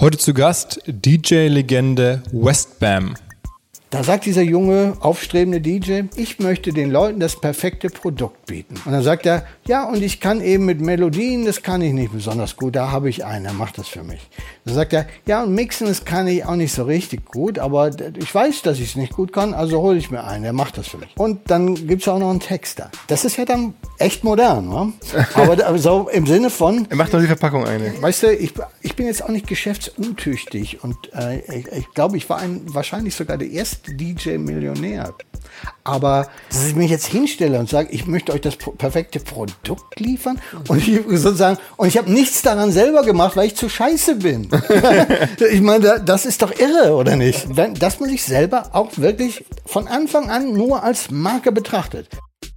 Heute zu Gast DJ-Legende Westbam. Da sagt dieser junge, aufstrebende DJ, ich möchte den Leuten das perfekte Produkt bieten. Und dann sagt er, ja, und ich kann eben mit Melodien, das kann ich nicht besonders gut, da habe ich einen, der macht das für mich. Dann sagt er, ja, und mixen, das kann ich auch nicht so richtig gut, aber ich weiß, dass ich es nicht gut kann, also hole ich mir einen, der macht das für mich. Und dann gibt's auch noch einen Texter. Das ist ja dann echt modern, ne? Aber so im Sinne von... Er macht doch die Verpackung eigentlich. Weißt du, ich bin jetzt auch nicht geschäftsuntüchtig und ich glaube, ich war wahrscheinlich sogar der erste DJ-Millionär. Aber dass ich mich jetzt hinstelle und sage, ich möchte euch das perfekte Produkt liefern und ich habe nichts daran selber gemacht, weil ich zu scheiße bin. Ich meine, das ist doch irre, oder nicht? Dass man sich selber auch wirklich von Anfang an nur als Marke betrachtet.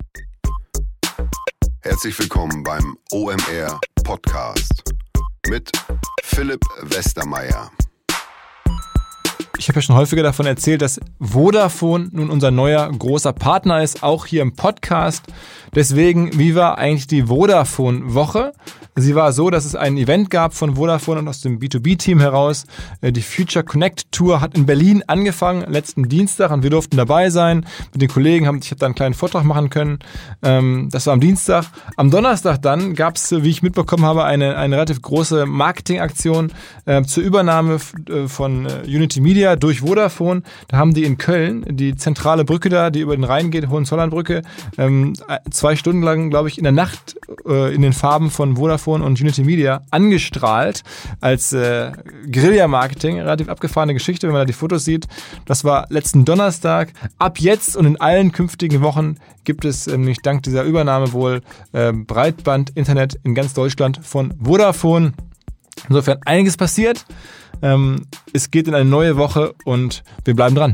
Herzlich willkommen beim OMR Podcast mit Philipp Westermeier. Ich habe ja schon häufiger davon erzählt, dass Vodafone nun unser neuer großer Partner ist, auch hier im Podcast. Deswegen, wie war eigentlich die Vodafone-Woche? Sie war so, dass es ein Event gab von Vodafone und aus dem B2B-Team heraus. Die Future Connect Tour hat in Berlin angefangen, letzten Dienstag, und wir durften dabei sein. Mit den Kollegen ich habe da einen kleinen Vortrag machen können. Das war am Dienstag. Am Donnerstag dann gab es, wie ich mitbekommen habe, eine relativ große Marketingaktion zur Übernahme von Unity Media durch Vodafone. Da haben die in Köln die zentrale Brücke da, die über den Rhein geht, Hohenzollernbrücke, 2 Stunden lang, glaube ich, in der Nacht in den Farben von Vodafone und Unity Media angestrahlt als Guerilla-Marketing. Relativ abgefahrene Geschichte, wenn man da die Fotos sieht. Das war letzten Donnerstag. Ab jetzt und in allen künftigen Wochen gibt es nämlich dank dieser Übernahme wohl Breitband-Internet in ganz Deutschland von Vodafone. Insofern einiges passiert. Es geht in eine neue Woche und wir bleiben dran.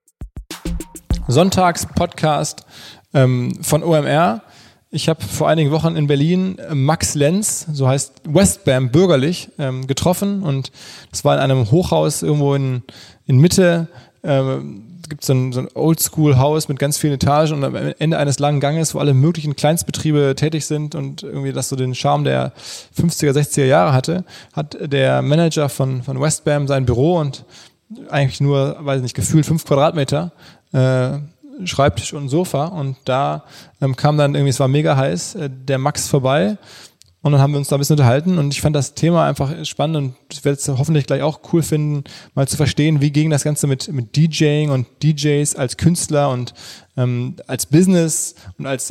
Sonntags-Podcast von OMR. Ich habe vor einigen Wochen in Berlin Max Lenz, so heißt Westbam bürgerlich, getroffen, und das war in einem Hochhaus irgendwo in Mitte. Gibt so ein Oldschool-Haus mit ganz vielen Etagen, und am Ende eines langen Ganges, wo alle möglichen Kleinstbetriebe tätig sind und irgendwie das so den Charme der 50er, 60er Jahre hatte, hat der Manager von Westbam sein Büro und eigentlich nur, weiß nicht, gefühlt 5 Quadratmeter, Schreibtisch und Sofa, und da kam dann irgendwie, es war mega heiß, der Max vorbei, und dann haben wir uns da ein bisschen unterhalten, und ich fand das Thema einfach spannend, und ich werde es hoffentlich gleich auch cool finden, mal zu verstehen, wie ging das Ganze mit DJing und DJs als Künstler und als Business und als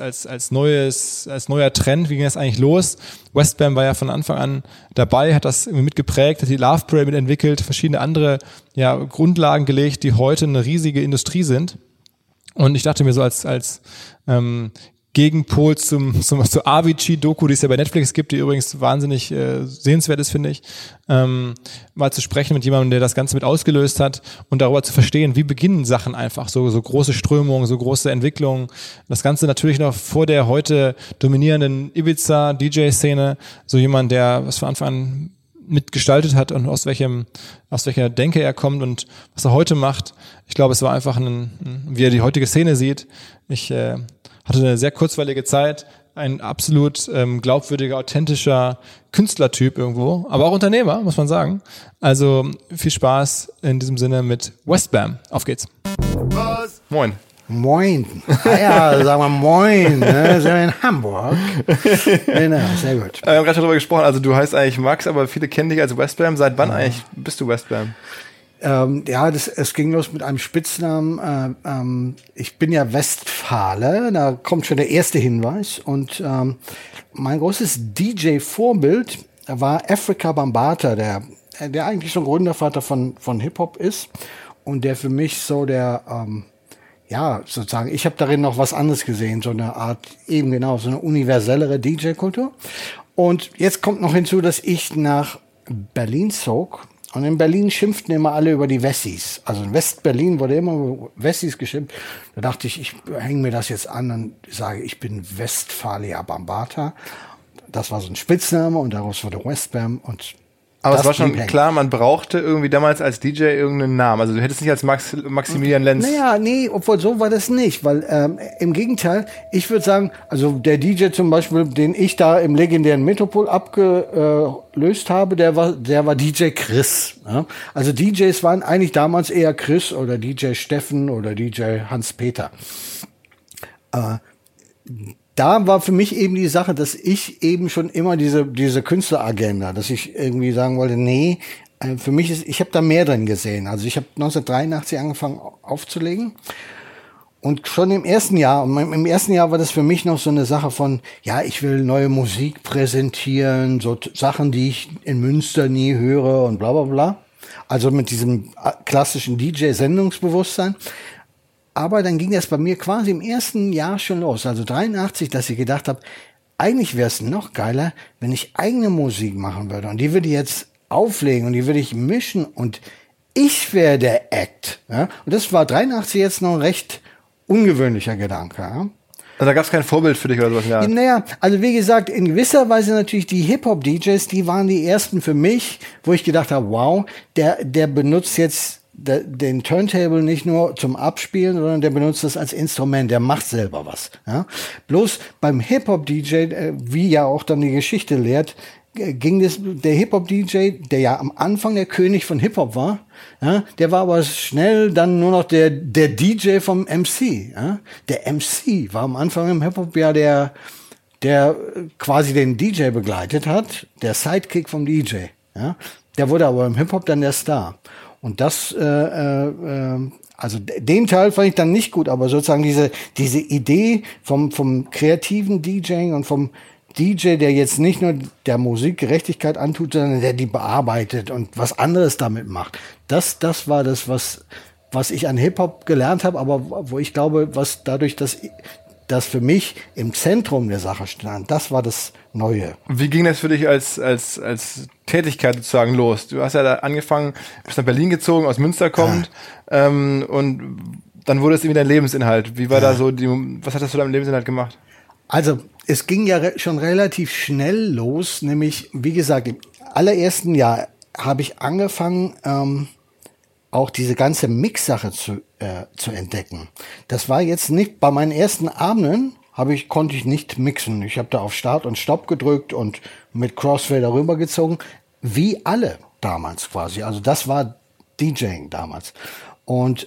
neuer Trend, wie ging das eigentlich los? Westbam war ja von Anfang an dabei, hat das irgendwie mitgeprägt, hat die Love Parade mitentwickelt, verschiedene andere Grundlagen gelegt, die heute eine riesige Industrie sind. Und ich dachte mir so als Gegenpol zur Avicii-Doku, die es ja bei Netflix gibt, die übrigens wahnsinnig sehenswert ist, finde ich, mal zu sprechen mit jemandem, der das Ganze mit ausgelöst hat, und darüber zu verstehen, wie beginnen Sachen einfach, so große Strömungen, so große Entwicklungen. Das Ganze natürlich noch vor der heute dominierenden Ibiza-DJ-Szene, so jemand, der was von Anfang an mitgestaltet hat und aus welcher Denke er kommt und was er heute macht. Ich glaube, es war einfach wie er die heutige Szene sieht. Ich hatte eine sehr kurzweilige Zeit, ein absolut glaubwürdiger, authentischer Künstlertyp irgendwo, aber auch Unternehmer, muss man sagen. Also viel Spaß in diesem Sinne mit Westbam. Auf geht's. Was? Moin. Moin. Ja, sagen wir Moin. Ne? Sind wir in Hamburg. Genau, sehr gut. Wir haben gerade schon darüber gesprochen, also du heißt eigentlich Max, aber viele kennen dich als Westbam. Seit wann eigentlich bist du Westbam? Es ging los mit einem Spitznamen. Ich bin ja Westfale, da kommt schon der erste Hinweis. Und mein großes DJ-Vorbild war Afrika Bambaataa, der eigentlich so ein Gründervater von Hip-Hop ist und der für mich so sozusagen, ich habe darin noch was anderes gesehen, so eine Art, eben genau, so eine universellere DJ-Kultur. Und jetzt kommt noch hinzu, dass ich nach Berlin zog. Und in Berlin schimpften immer alle über die Wessis. Also in West-Berlin wurde immer über Wessis geschimpft. Da dachte ich hänge mir das jetzt an und sage, ich bin Westfalia Bambaataa. Das war so ein Spitzname und daraus wurde Westbam. Und Aber es war schon klar, man brauchte irgendwie damals als DJ irgendeinen Namen. Also du hättest nicht als Maximilian Lenz... Naja, nee, obwohl so war das nicht. Weil im Gegenteil, ich würde sagen, also der DJ zum Beispiel, den ich da im legendären Metropol abgelöst habe, der war DJ Chris. Ja? Also DJs waren eigentlich damals eher Chris oder DJ Steffen oder DJ Hans-Peter. Da war für mich eben die Sache, dass ich eben schon immer diese Künstleragenda, dass ich irgendwie sagen wollte, nee, für mich ich habe da mehr drin gesehen. Also ich habe 1983 angefangen aufzulegen und schon im ersten Jahr war das für mich noch so eine Sache von, ja, ich will neue Musik präsentieren, so Sachen, die ich in Münster nie höre und bla bla bla. Also mit diesem klassischen DJ-Sendungsbewusstsein. Aber dann ging das bei mir quasi im ersten Jahr schon los, also 83, dass ich gedacht habe, eigentlich wäre es noch geiler, wenn ich eigene Musik machen würde. Und die würde ich jetzt auflegen und die würde ich mischen und ich wäre der Act. Ja? Und das war 83 jetzt noch ein recht ungewöhnlicher Gedanke. Ja? Also da gab es kein Vorbild für dich oder sowas? Ja. Naja, also wie gesagt, in gewisser Weise natürlich die Hip-Hop-DJs, die waren die ersten für mich, wo ich gedacht habe, wow, der benutzt jetzt den Turntable nicht nur zum Abspielen, sondern der benutzt das als Instrument, der macht selber was. Ja? Bloß beim Hip-Hop-DJ, wie ja auch dann die Geschichte lehrt, der Hip-Hop-DJ, der ja am Anfang der König von Hip-Hop war, ja, der war aber schnell dann nur noch der DJ vom MC. Ja? Der MC war am Anfang im Hip-Hop ja der quasi den DJ begleitet hat, der Sidekick vom DJ. Ja? Der wurde aber im Hip-Hop dann der Star. Und das, also den Teil fand ich dann nicht gut, aber sozusagen diese Idee vom kreativen DJing und vom DJ, der jetzt nicht nur der Musik Gerechtigkeit antut, sondern der die bearbeitet und was anderes damit macht. Das war das, was ich an Hip-Hop gelernt habe, aber wo ich glaube, was dadurch, dass das für mich im Zentrum der Sache stand, das war das Neue. Wie ging das für dich als Tätigkeit sozusagen los? Du hast ja da angefangen, bist nach Berlin gezogen, aus Münster kommend, und dann wurde es irgendwie dein Lebensinhalt. Wie war da so, was hast du deinem Lebensinhalt gemacht? Also, es ging ja schon relativ schnell los, nämlich, wie gesagt, im allerersten Jahr habe ich angefangen, auch diese ganze Mix-Sache zu entdecken. Das war jetzt nicht, bei meinen ersten Abenden konnte ich nicht mixen. Ich habe da auf Start und Stopp gedrückt und mit Crossfader rübergezogen, wie alle damals quasi. Also das war DJing damals. Und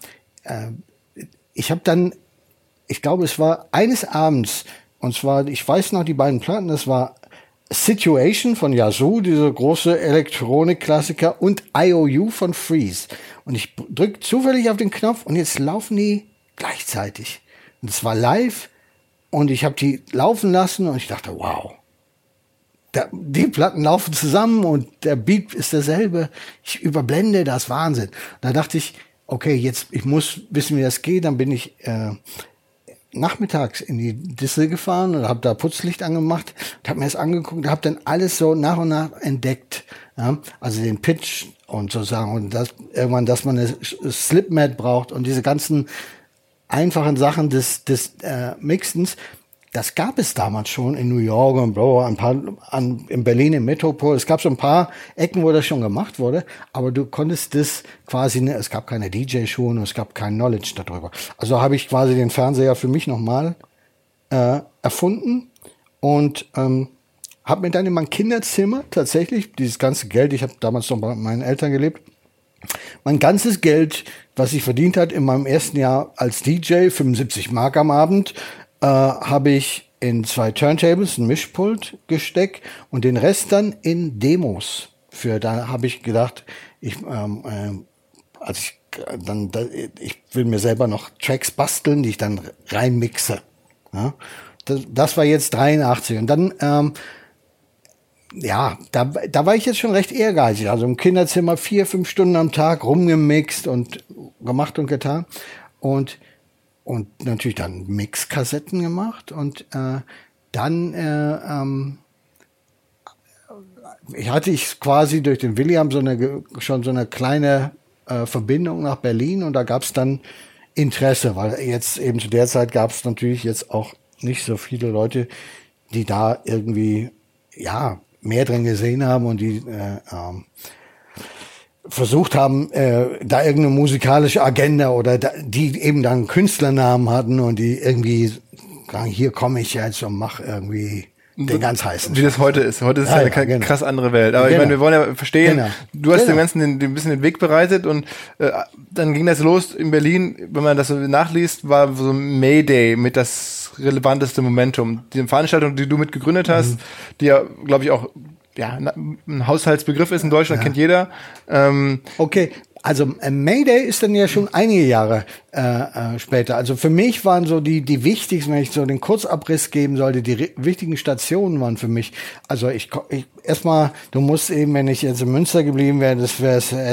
ich habe dann, ich glaube, es war eines Abends, und zwar, ich weiß noch die beiden Platten, das war Situation von Yazoo, diese große Elektronik-Klassiker, und IOU von Freeze. Und ich drücke zufällig auf den Knopf und jetzt laufen die gleichzeitig. Und es war live und ich habe die laufen lassen und ich dachte, wow, die Platten laufen zusammen und der Beat ist derselbe. Ich überblende das, Wahnsinn. Da dachte ich, okay, jetzt, ich muss wissen, wie das geht. Dann bin ich nachmittags in die Disse gefahren und habe da Putzlicht angemacht, habe mir das angeguckt, habe dann alles so nach und nach entdeckt, ja? Also den Pitch und so sagen und irgendwann, dass man eine Slipmat braucht und diese ganzen einfachen Sachen des Mixens. Das gab es damals schon in New York und in Berlin im Metropol. Es gab so ein paar Ecken, wo das schon gemacht wurde, aber du konntest das quasi, es gab keine DJ-Schulen, es gab kein Knowledge darüber. Also habe ich quasi den Fernseher für mich nochmal erfunden und habe mir dann in mein Kinderzimmer tatsächlich dieses ganze Geld, ich habe damals noch bei meinen Eltern gelebt, mein ganzes Geld, was ich verdient hat in meinem ersten Jahr als DJ, 75 Mark am Abend, habe ich in 2 Turntables, ein Mischpult gesteckt und den Rest dann in Demos. Da habe ich gedacht, ich will mir selber noch Tracks basteln, die ich dann reinmixe. Ja? Das war jetzt 83 und dann da war ich jetzt schon recht ehrgeizig. Also im Kinderzimmer 4-5 Stunden am Tag rumgemixt und gemacht und getan und natürlich dann Mixkassetten gemacht und dann hatte ich quasi durch den William schon so eine kleine Verbindung nach Berlin und da gab es dann Interesse, weil jetzt eben zu der Zeit gab es natürlich jetzt auch nicht so viele Leute, die da irgendwie mehr drin gesehen haben und die versucht haben, da irgendeine musikalische Agenda oder die eben dann Künstlernamen hatten und die irgendwie sagen, hier komme ich jetzt und mach irgendwie den ganz heißen. Wie das heute ist. Heute ist es eine krass andere Welt. Aber ich meine, wir wollen ja verstehen, du hast dem Ganzen ein bisschen den Weg bereitet und dann ging das los in Berlin, wenn man das so nachliest, war so Mayday mit das relevanteste Momentum. Die Veranstaltung, die du mit gegründet hast, die ja, glaube ich, auch ein Haushaltsbegriff ist in Deutschland, kennt jeder. Okay, also Mayday ist dann ja schon einige Jahre später. Also für mich waren so die wichtigsten, wenn ich so den Kurzabriss geben sollte, die wichtigen Stationen waren für mich. Also ich erstmal, du musst eben, wenn ich jetzt in Münster geblieben wäre, da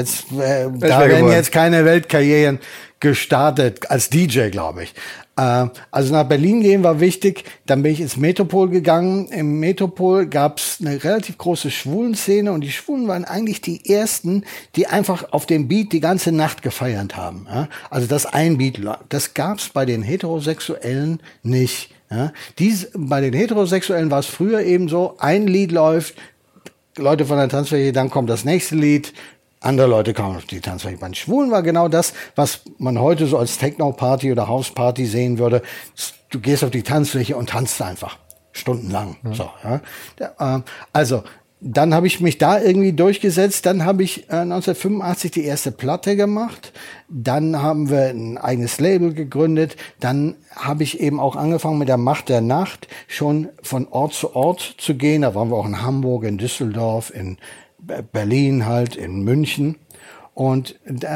wären jetzt keine Weltkarrieren gestartet als DJ, glaube ich. Also nach Berlin gehen war wichtig. Dann bin ich ins Metropol gegangen. Im Metropol gab's eine relativ große Schwulenszene und die Schwulen waren eigentlich die ersten, die einfach auf dem Beat die ganze Nacht gefeiert haben. Ja? Also das ein Beat, das gab's bei den Heterosexuellen nicht. Ja? Bei den Heterosexuellen war es früher eben so, ein Lied läuft, Leute von der Tanzfläche, dann kommt das nächste Lied, andere Leute kamen auf die Tanzfläche. Bei den Schwulen war genau das, was man heute so als Techno-Party oder House-Party sehen würde. Du gehst auf die Tanzfläche und tanzt einfach stundenlang. Ja. So, ja. Also, dann habe ich mich da irgendwie durchgesetzt. Dann habe ich 1985 die erste Platte gemacht. Dann haben wir ein eigenes Label gegründet. Dann habe ich eben auch angefangen mit der Macht der Nacht, schon von Ort zu Ort zu gehen. Da waren wir auch in Hamburg, in Düsseldorf, in Berlin halt, in München. Und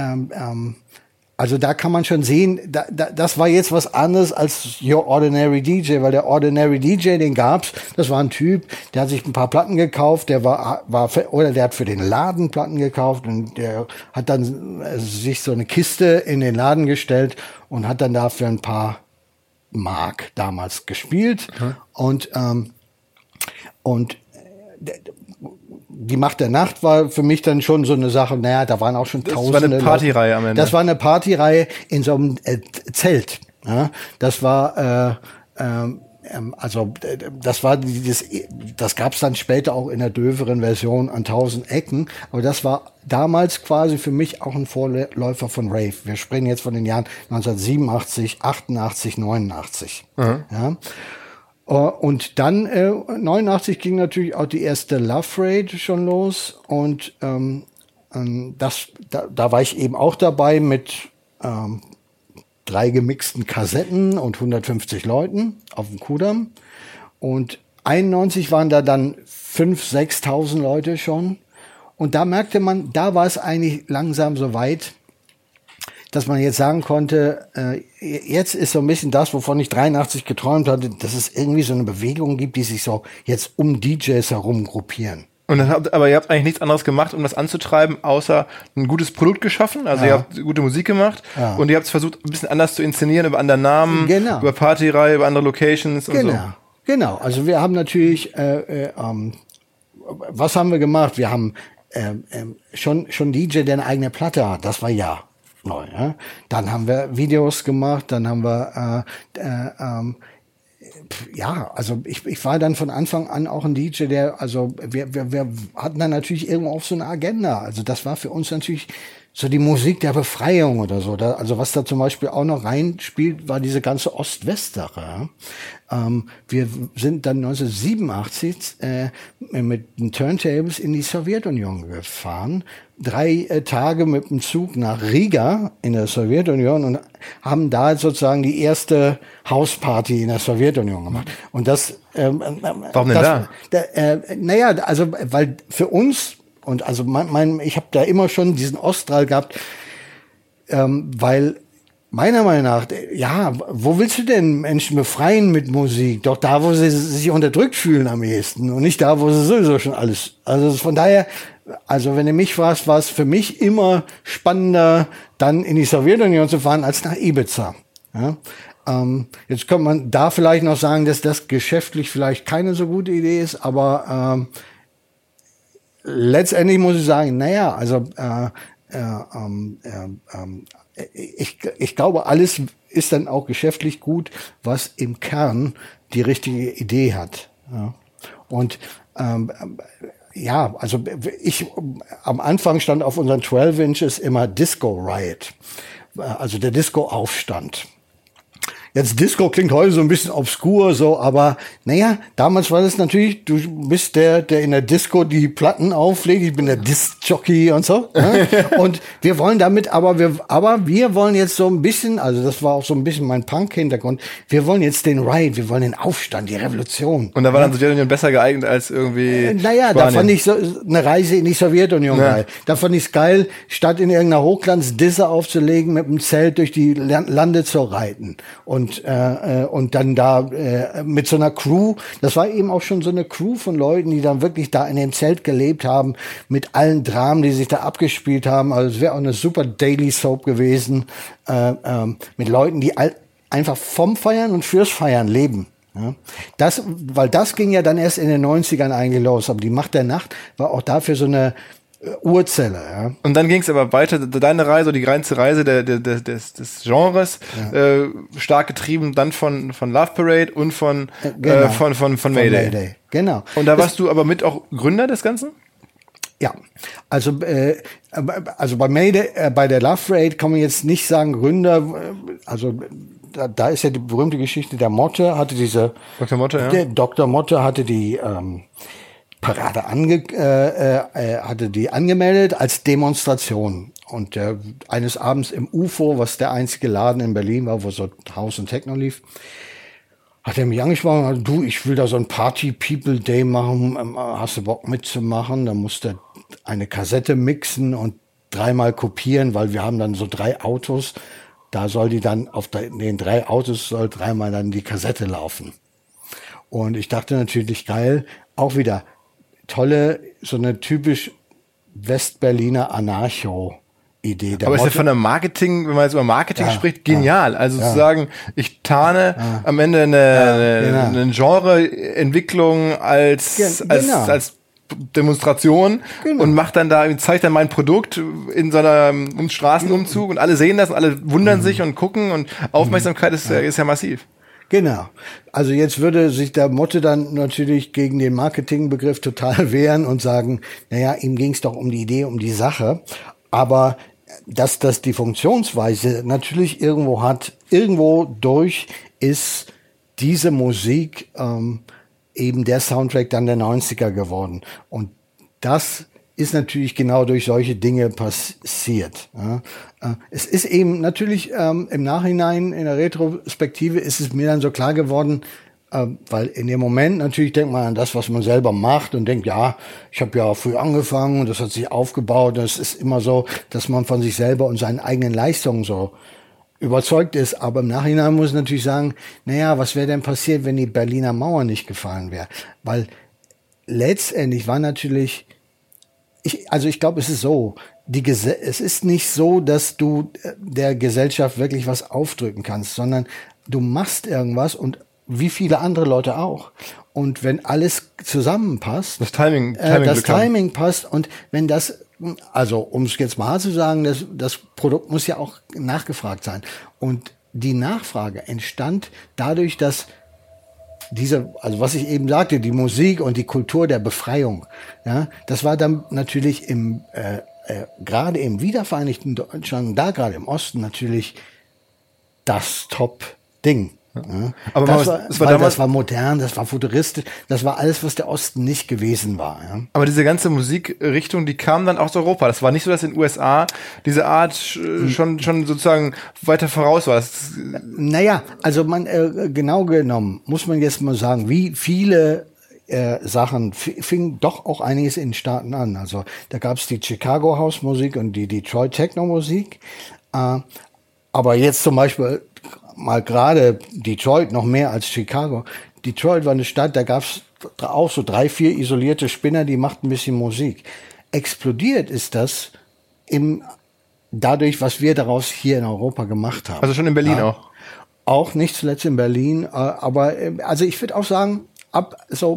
also da kann man schon sehen, das war jetzt was anderes als Your Ordinary DJ, weil der Ordinary DJ, den gab's, das war ein Typ, der hat sich ein paar Platten gekauft, der hat für den Laden Platten gekauft und der hat dann sich so eine Kiste in den Laden gestellt und hat dann dafür ein paar Mark damals gespielt. Und die Macht der Nacht war für mich dann schon so eine Sache, naja, da waren auch schon Tausende. Das war eine Partyreihe am Ende. Das war eine Partyreihe in so einem Zelt. Ja? Das war, das gab's dann später auch in der döveren Version an 1000 Ecken. Aber das war damals quasi für mich auch ein Vorläufer von Rave. Wir sprechen jetzt von den Jahren 1987, 88, 89. Ja? Und dann 89 ging natürlich auch die erste Love Parade schon los und da war ich eben auch dabei mit 3 gemixten Kassetten und 150 Leuten auf dem Kudamm. Und 91 waren da dann 5.000, 6.000 Leute schon. Und da merkte man, da war es eigentlich langsam so weit, dass man jetzt sagen konnte, jetzt ist so ein bisschen das, wovon ich 83 geträumt hatte, dass es irgendwie so eine Bewegung gibt, die sich so jetzt um DJs herum gruppieren. Aber ihr habt eigentlich nichts anderes gemacht, um das anzutreiben, außer ein gutes Produkt geschaffen. Also ihr habt gute Musik gemacht und ihr habt es versucht, ein bisschen anders zu inszenieren, über andere Namen, über Partyreihe, über andere Locations und so. Genau. Also wir haben natürlich, was haben wir gemacht? Wir haben schon DJ, der eine eigene Platte hat. Das war neu. Ja? Dann haben wir Videos gemacht, dann haben wir also ich war dann von Anfang an auch ein DJ, wir hatten dann natürlich irgendwo auch so eine Agenda. Also das war für uns natürlich so die Musik der Befreiung oder so. Also was da zum Beispiel auch noch reinspielt, war diese ganze Ost-West-Sache. Wir sind dann 1987 mit den Turntables in die Sowjetunion gefahren. 3 Tage mit dem Zug nach Riga in der Sowjetunion und haben da sozusagen die erste Hausparty in der Sowjetunion gemacht. Und das warum denn da? Also weil für uns und also ich habe da immer schon diesen Oststrahl gehabt, weil meiner Meinung nach, wo willst du denn Menschen befreien mit Musik? Doch da, wo sie sich unterdrückt fühlen am ehesten und nicht da, wo sie sowieso schon alles. Also von daher, also wenn du mich fragst, war es für mich immer spannender, dann in die Sowjetunion zu fahren, als nach Ibiza. Ja? Jetzt könnte man da vielleicht noch sagen, dass das geschäftlich vielleicht keine so gute Idee ist, aber letztendlich muss ich sagen, ich glaube, alles ist dann auch geschäftlich gut, was im Kern die richtige Idee hat. Ja. Und Ja, also am Anfang stand auf unseren 12 Inches immer Disco Riot, also der Disco-Aufstand. Jetzt Disco klingt heute so ein bisschen obskur, so, aber naja, damals war das natürlich, du bist der in der Disco die Platten auflegt, ich bin der Disc-Jockey und so. Ne? Und wir wollen damit, aber wir wollen jetzt so ein bisschen, also das war auch so ein bisschen mein Punk-Hintergrund, wir wollen jetzt den Riot, wir wollen den Aufstand, die Revolution. Und da war dann Sowjetunion besser geeignet als irgendwie naja, da fand ich so eine Reise in die Sowjetunion geil. Da fand ich es geil, statt in irgendeiner Hochglanzdisse aufzulegen, mit einem Zelt durch die Lande zu reiten. Und dann da mit so einer Crew, das war eben auch schon so eine Crew von Leuten, die dann wirklich da in dem Zelt gelebt haben, mit allen Dramen, die sich da abgespielt haben. Also es wäre auch eine super Daily Soap gewesen, mit Leuten, die einfach vom Feiern und fürs Feiern leben. Ja, weil das ging ja dann erst in den 90ern eigentlich los. Aber die Macht der Nacht war auch dafür so eine Urzelle, ja. Und dann ging es aber weiter, deine Reise, die ganze Reise des Genres, stark getrieben dann von Love Parade und von Mayday. Genau. Und da warst du aber mit auch Gründer des Ganzen? Ja, also bei Mayday, bei der Love Parade kann man jetzt nicht sagen Gründer, also da ist ja die berühmte Geschichte, der Motte hatte diese, Dr. Motte, ja. Der Dr. Motte hatte die Parade hatte die angemeldet als Demonstration. Und eines Abends im UFO, was der einzige Laden in Berlin war, wo so House und Techno lief, hat er mich angesprochen und gesagt, du, ich will da so ein Party-People-Day machen, hast du Bock mitzumachen? Da musst du eine Kassette mixen und 3-mal kopieren, weil wir haben dann so 3 Autos. Da soll die dann auf den 3 Autos soll 3-mal dann die Kassette laufen. Und ich dachte natürlich, geil, auch wieder tolle, so eine typisch Westberliner Anarcho-Idee. Aber ist ja von der Marketing, wenn man jetzt über Marketing spricht, genial. Also zu sagen, ich tarne am Ende eine Genreentwicklung als Demonstration und zeigt dann mein Produkt in so einer Straßenumzug und alle sehen das und alle wundern sich und gucken und Aufmerksamkeit ist ja massiv. Genau. Also jetzt würde sich der Motte dann natürlich gegen den Marketingbegriff total wehren und sagen, naja, ihm ging es doch um die Idee, um die Sache. Aber dass das die Funktionsweise natürlich irgendwo hat, irgendwo durch ist diese Musik eben der Soundtrack dann der 90er geworden. Und das ist natürlich genau durch solche Dinge passiert. Ja. Es ist eben natürlich im Nachhinein, in der Retrospektive, ist es mir dann so klar geworden, weil in dem Moment natürlich denkt man an das, was man selber macht und denkt, ja, ich habe ja früh angefangen und das hat sich aufgebaut. Es ist immer so, dass man von sich selber und seinen eigenen Leistungen so überzeugt ist. Aber im Nachhinein muss ich natürlich sagen, naja, was wäre denn passiert, wenn die Berliner Mauer nicht gefallen wäre? Weil letztendlich war natürlich, ich glaube, es ist so, es ist nicht so, dass du der Gesellschaft wirklich was aufdrücken kannst, sondern du machst irgendwas und wie viele andere Leute auch. Und wenn alles zusammenpasst, das Timing passt und wenn das, also um es jetzt mal zu sagen, das Produkt muss ja auch nachgefragt sein. Und die Nachfrage entstand dadurch, dass also was ich eben sagte, die Musik und die Kultur der Befreiung, ja, das war dann natürlich gerade im wiedervereinigten Deutschland, da gerade im Osten natürlich das Top-Ding. Ja. Aber das war modern, das war futuristisch, das war alles, was der Osten nicht gewesen war. Ja. Aber diese ganze Musikrichtung, die kam dann aus Europa. Das war nicht so, dass in den USA diese Art schon sozusagen weiter voraus war. Naja, also genau genommen muss man jetzt mal sagen, wie viele Sachen fing doch auch einiges in den Staaten an. Also da gab es die Chicago House Musik und die Detroit Techno Musik. Aber jetzt zum Beispiel mal gerade Detroit noch mehr als Chicago. Detroit war eine Stadt, da gab es auch so 3, 4 isolierte Spinner, die machten ein bisschen Musik. Explodiert ist das dadurch, was wir daraus hier in Europa gemacht haben. Also schon in Berlin auch? Auch nicht zuletzt in Berlin, aber also ich würde auch sagen, ab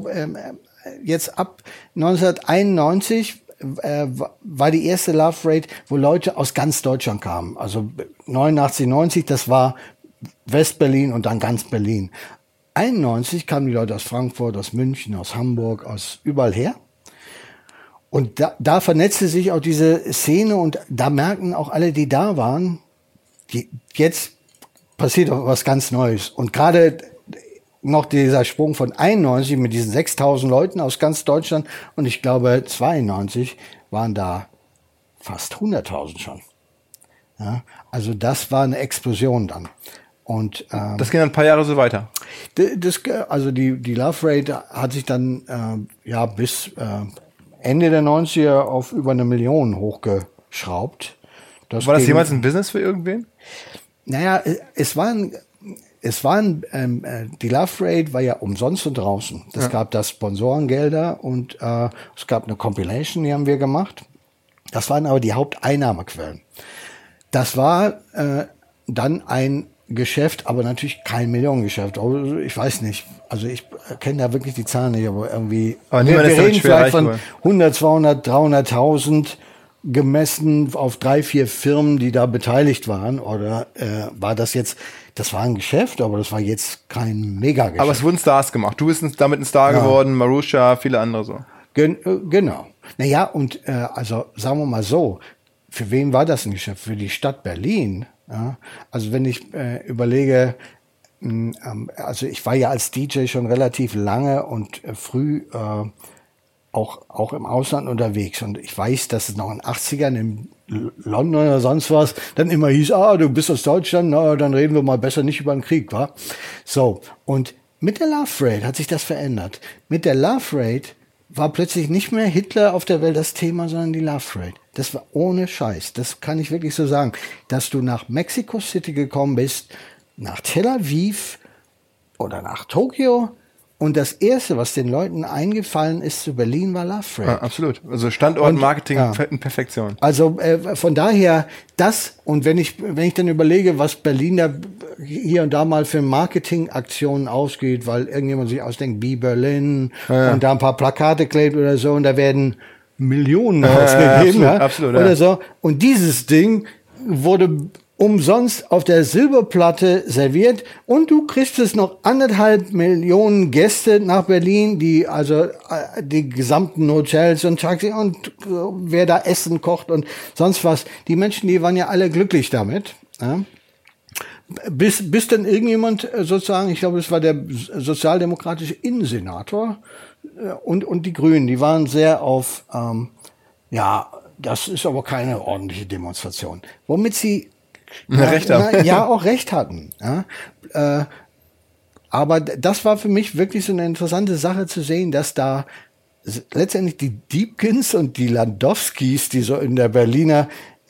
1991 war die erste Love Parade, wo Leute aus ganz Deutschland kamen. Also 89, 90, das war West-Berlin und dann ganz Berlin. 91 kamen die Leute aus Frankfurt, aus München, aus Hamburg, aus überall her. Und da vernetzte sich auch diese Szene und da merken auch alle, die da waren, jetzt passiert auch was ganz Neues. Und gerade noch dieser Sprung von 91 mit diesen 6.000 Leuten aus ganz Deutschland und ich glaube 92 waren da fast 100.000 schon. Ja, also das war eine Explosion dann. Und das ging dann ein paar Jahre so weiter. Also die Love Rate hat sich dann bis Ende der 90er auf über 1 Million hochgeschraubt. War das jemals ein Business für irgendwen? Naja, die Love Rate war ja umsonst und draußen. Es gab da Sponsorengelder und es gab eine Compilation, die haben wir gemacht. Das waren aber die Haupteinnahmequellen. Das war dann ein Geschäft, aber natürlich kein Millionengeschäft. Ich weiß nicht. Also ich kenne da wirklich die Zahlen nicht, aber irgendwie. Aber wir reden vielleicht von 100, 200, 300.000 gemessen auf 3, 4 Firmen, die da beteiligt waren. Oder war das jetzt, das war ein Geschäft, aber das war jetzt kein Megageschäft. Aber es wurden Stars gemacht. Du bist damit ein Star geworden, Marusha, viele andere so. Genau. Naja, und also sagen wir mal so, für wen war das ein Geschäft? Für die Stadt Berlin. Ja? Also wenn ich überlege, also ich war ja als DJ schon relativ lange und früh auch im Ausland unterwegs. Und ich weiß, dass es noch in den 80ern in London oder sonst was dann immer hieß, du bist aus Deutschland, na, dann reden wir mal besser nicht über den Krieg, wa? So, und mit der Love Rate hat sich das verändert. Mit der Love Rate war plötzlich nicht mehr Hitler auf der Welt das Thema, sondern die Love Rate. Das war ohne Scheiß. Das kann ich wirklich so sagen. Dass du nach Mexico City gekommen bist, nach Tel Aviv oder nach Tokio und das Erste, was den Leuten eingefallen ist zu Berlin, war Love Rate. Ja, absolut. Also Standortmarketing in Perfektion. Also von daher das, und wenn ich dann überlege, was Berlin da hier und da mal für Marketingaktionen ausgeht, weil irgendjemand sich ausdenkt, Be Berlin und da ein paar Plakate klebt oder so und da werden Millionen ausgegeben, absolut, oder so. Und dieses Ding wurde umsonst auf der Silberplatte serviert und du kriegst es noch 1,5 Millionen Gäste nach Berlin, die also die gesamten Hotels und Taxi und wer da Essen kocht und sonst was. Die Menschen, die waren ja alle glücklich damit. Ja? Bis dann irgendjemand sozusagen, ich glaube, es war der sozialdemokratische Innensenator und die Grünen, die waren sehr auf, das ist aber keine ordentliche Demonstration. Womit sie recht haben. Auch recht hatten. Ja? Aber das war für mich wirklich so eine interessante Sache zu sehen, dass da letztendlich die Diebkins und die Landowskis, die so in der Berliner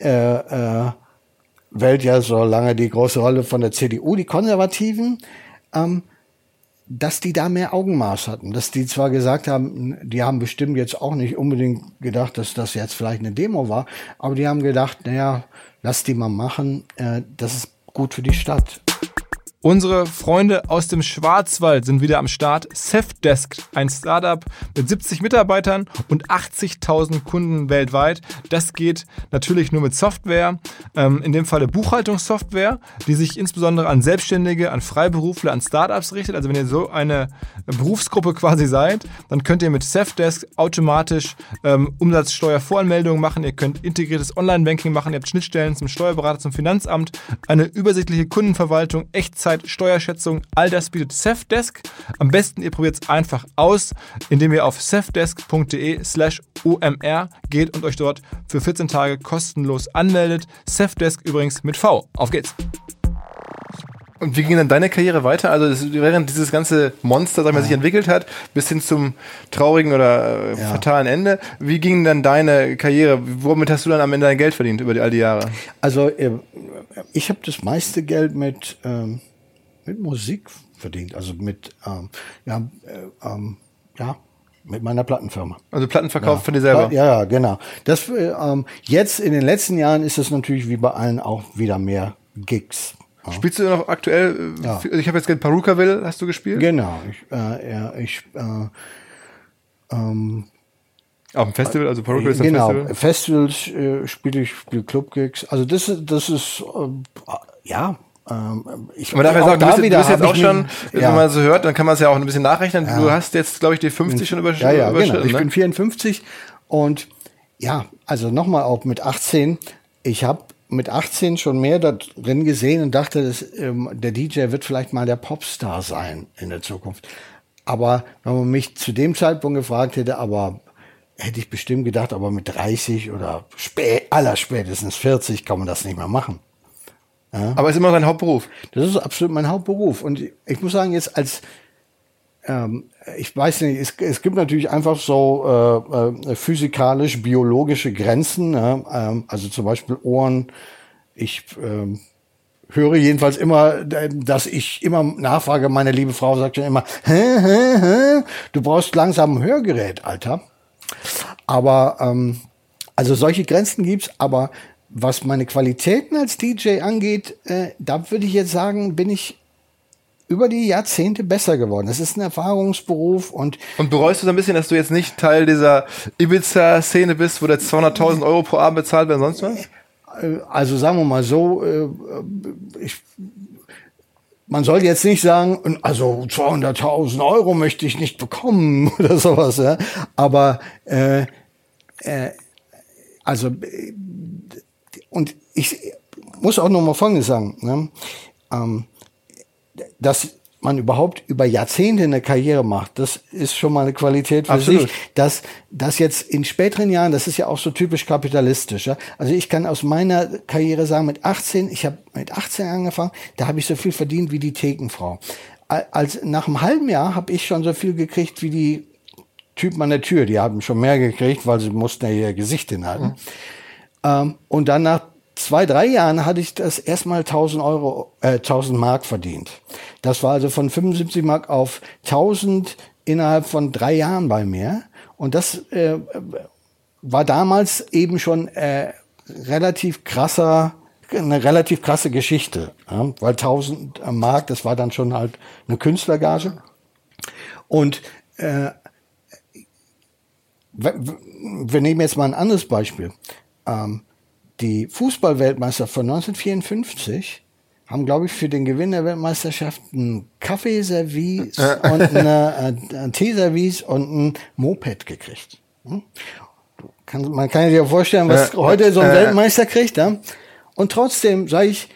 Welt ja so lange die große Rolle von der CDU, die Konservativen, dass die da mehr Augenmaß hatten. Dass die zwar gesagt haben, die haben bestimmt jetzt auch nicht unbedingt gedacht, dass das jetzt vielleicht eine Demo war, aber die haben gedacht, naja, lass die mal machen, das ist gut für die Stadt. Unsere Freunde aus dem Schwarzwald sind wieder am Start. Safdesk, ein Startup mit 70 Mitarbeitern und 80.000 Kunden weltweit. Das geht natürlich nur mit Software, in dem Falle Buchhaltungssoftware, die sich insbesondere an Selbstständige, an Freiberufler, an Startups richtet. Also wenn ihr so eine Berufsgruppe quasi seid, dann könnt ihr mit Safdesk automatisch Umsatzsteuervoranmeldungen machen. Ihr könnt integriertes Online-Banking machen. Ihr habt Schnittstellen zum Steuerberater, zum Finanzamt, eine übersichtliche Kundenverwaltung, Echtzeit, Steuerschätzung, all das bietet Safdesk. Am besten ihr probiert es einfach aus, indem ihr auf safdesk.de/omr geht und euch dort für 14 Tage kostenlos anmeldet. Safdesk übrigens mit V. Auf geht's! Und wie ging dann deine Karriere weiter? Also während dieses ganze Monster, sag ich mal, sich entwickelt hat, bis hin zum traurigen oder fatalen Ende, wie ging dann deine Karriere? Womit hast du dann am Ende dein Geld verdient über all die Jahre? Also ich habe das meiste Geld mit Musik verdient, also mit mit meiner Plattenfirma. Also Plattenverkauf von dir selber? Ja, genau. Das jetzt in den letzten Jahren ist es natürlich wie bei allen auch wieder mehr Gigs. Ja. Spielst du noch aktuell? Ja. Ich habe jetzt gerade Perukaville, hast du gespielt? Genau. Auf dem Festival, also Perukaville ist ein Festival? Festivals spiele Clubgigs. Also das ist Man darf ja sagen, du bist jetzt auch schon, wenn man so hört, dann kann man es ja auch ein bisschen nachrechnen. Ja. Du hast jetzt, glaube ich, die 50 schon überschritten. Ja, genau. Ich bin 54 und ja, also nochmal auch mit 18. Ich habe mit 18 schon mehr da drin gesehen und dachte, der DJ wird vielleicht mal der Popstar sein in der Zukunft. Aber wenn man mich zu dem Zeitpunkt gefragt hätte, hätte ich bestimmt gedacht, aber mit 30 oder allerspätestens 40 kann man das nicht mehr machen. Ja? Aber ist immer sein Hauptberuf. Das ist absolut mein Hauptberuf. Und ich muss sagen, jetzt ich weiß nicht, es gibt natürlich einfach so physikalisch-biologische Grenzen. Also zum Beispiel Ohren. Ich höre jedenfalls immer, dass ich immer nachfrage, meine liebe Frau sagt schon immer, du brauchst langsam ein Hörgerät, Alter. Aber also solche Grenzen gibt's, aber was meine Qualitäten als DJ angeht, da würde ich jetzt sagen, bin ich über die Jahrzehnte besser geworden. Das ist ein Erfahrungsberuf. Und bereust du so ein bisschen, dass du jetzt nicht Teil dieser Ibiza-Szene bist, wo da 200.000 € pro Abend bezahlt werden, sonst was? Also sagen wir mal so, man soll jetzt nicht sagen, also 200.000 € möchte ich nicht bekommen oder sowas. Ja? Aber und ich muss auch noch mal Folgendes sagen, ne? Dass man überhaupt über Jahrzehnte eine Karriere macht, das ist schon mal eine Qualität für Absolut. sich. Das jetzt in späteren Jahren, das ist ja auch so typisch kapitalistisch. Ja? Also ich kann aus meiner Karriere sagen, ich habe mit 18 angefangen, da habe ich so viel verdient wie die Thekenfrau. Nach einem halben Jahr habe ich schon so viel gekriegt wie die Typen an der Tür. Die haben schon mehr gekriegt, weil sie mussten ja ihr Gesicht hinhalten. Und dann nach 2-3 Jahren hatte ich das erstmal 1000 Mark verdient. Das war also von 75 Mark auf 1000 innerhalb von 3 Jahren bei mir. Und das war damals eben schon eine relativ krasse Geschichte. Ja? Weil 1000 Mark, das war dann schon halt eine Künstlergage. Und wir nehmen jetzt mal ein anderes Beispiel. Die Fußballweltmeister von 1954 haben, glaube ich, für den Gewinn der Weltmeisterschaft ein Kaffeeservice und ein Teeservice und ein Moped gekriegt. Man kann sich ja vorstellen, was heute so ein Weltmeister kriegt. Ja? Und trotzdem sage ich,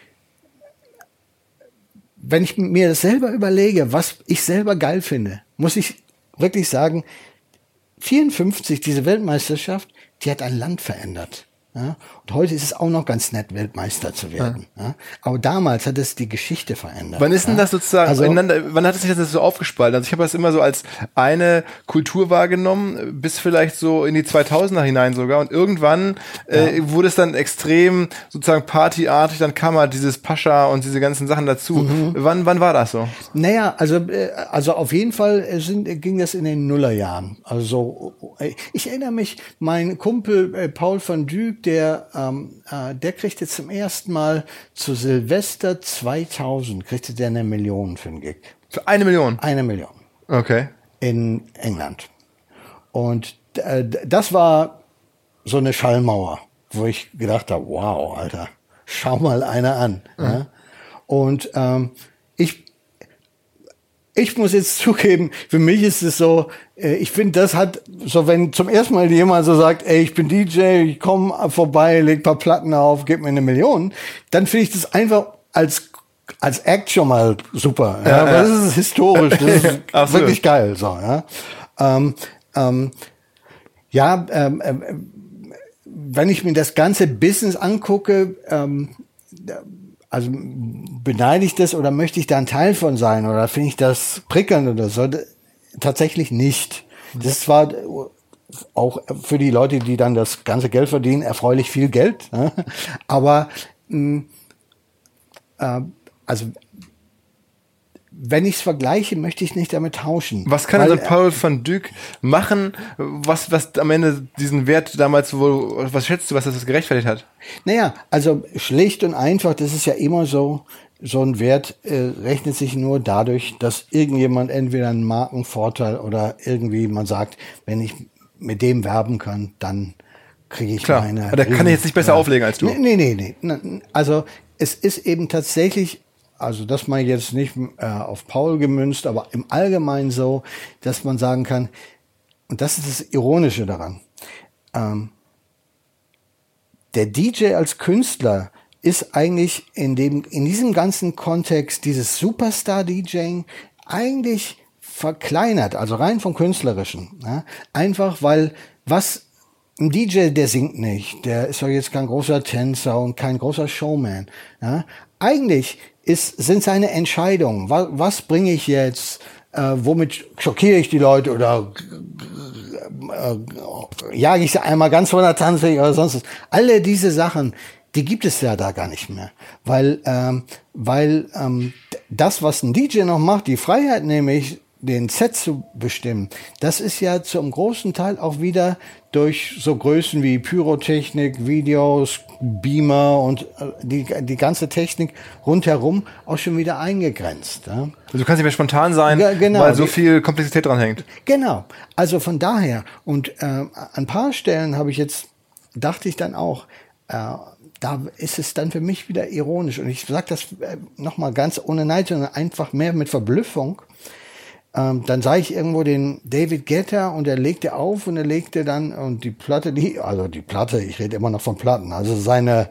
wenn ich mir das selber überlege, was ich selber geil finde, muss ich wirklich sagen, 54, diese Weltmeisterschaft, die hat ein Land verändert. Ja, und heute ist es auch noch ganz nett, Weltmeister zu werden. Ja, aber damals hat es die Geschichte verändert. Wann ist denn das sozusagen, wann hat es sich das so aufgespalten? Also ich habe das immer so als eine Kultur wahrgenommen, bis vielleicht so in die 2000er hinein sogar. Und irgendwann wurde es dann extrem sozusagen partyartig, dann kam halt dieses Pascha und diese ganzen Sachen dazu. Wann war das so? Naja, also auf jeden Fall ging das in den Nullerjahren. Also ich erinnere mich, mein Kumpel Paul van Dyk, der kriegte zum ersten Mal zu Silvester 2000, kriegte der 1 Million für einen Gig. Für 1 Million? 1 Million. Okay. In England. Und das war so eine Schallmauer, wo ich gedacht habe, wow, Alter, schau mal einer an. Ja? Und ich muss jetzt zugeben, für mich ist es so, ich finde, das hat, so wenn zum ersten Mal jemand so sagt, ey, ich bin DJ, ich komme vorbei, leg ein paar Platten auf, gib mir 1 Million, dann finde ich das einfach als Act schon mal super. Ja, aber das ist historisch, das ist wirklich geil. So, ja. Wenn ich mir das ganze Business angucke, also beneide ich das oder möchte ich da ein Teil von sein oder finde ich das prickelnd oder so? Tatsächlich nicht. Das ist zwar auch für die Leute, die dann das ganze Geld verdienen, erfreulich viel Geld, ne? Aber also wenn ich es vergleiche, möchte ich nicht damit tauschen. Was kann also Paul van Dyk machen, was am Ende diesen Wert damals wohl, was schätzt du, was das gerechtfertigt hat? Naja, also schlicht und einfach, das ist ja immer so ein Wert rechnet sich nur dadurch, dass irgendjemand entweder einen Markenvorteil oder irgendwie man sagt, wenn ich mit dem werben kann, dann kriege ich meine... Aber der kann ich jetzt nicht besser auflegen als du. Nee. Also es ist eben tatsächlich also das mal jetzt nicht auf Paul gemünzt, aber im Allgemeinen so, dass man sagen kann, und das ist das Ironische daran, der DJ als Künstler ist eigentlich in diesem ganzen Kontext dieses Superstar-DJing eigentlich verkleinert, also rein vom Künstlerischen. Ja? Einfach weil ein DJ, der singt nicht, der ist doch jetzt kein großer Tänzer und kein großer Showman. Ja? Eigentlich sind seine Entscheidungen, was bringe ich jetzt, womit schockiere ich die Leute oder jage ich sie einmal ganz von der Tanzfläche oder sonst was. Alle diese Sachen, die gibt es ja da gar nicht mehr. Weil das, was ein DJ noch macht, die Freiheit nämlich, den Set zu bestimmen, das ist ja zum großen Teil auch wieder durch so Größen wie Pyrotechnik, Videos, Beamer und die ganze Technik rundherum auch schon wieder eingegrenzt. Ja? Also du kannst nicht mehr spontan sein, genau, weil so viel Komplexität dran hängt. Genau. Also von daher, und an ein paar Stellen dachte ich dann auch, da ist es dann für mich wieder ironisch. Und ich sage das nochmal ganz ohne Neid, sondern einfach mehr mit Verblüffung. Dann sah ich irgendwo den David Guetta und er legte auf und er legte dann, und die Platte, ich rede immer noch von Platten, also sein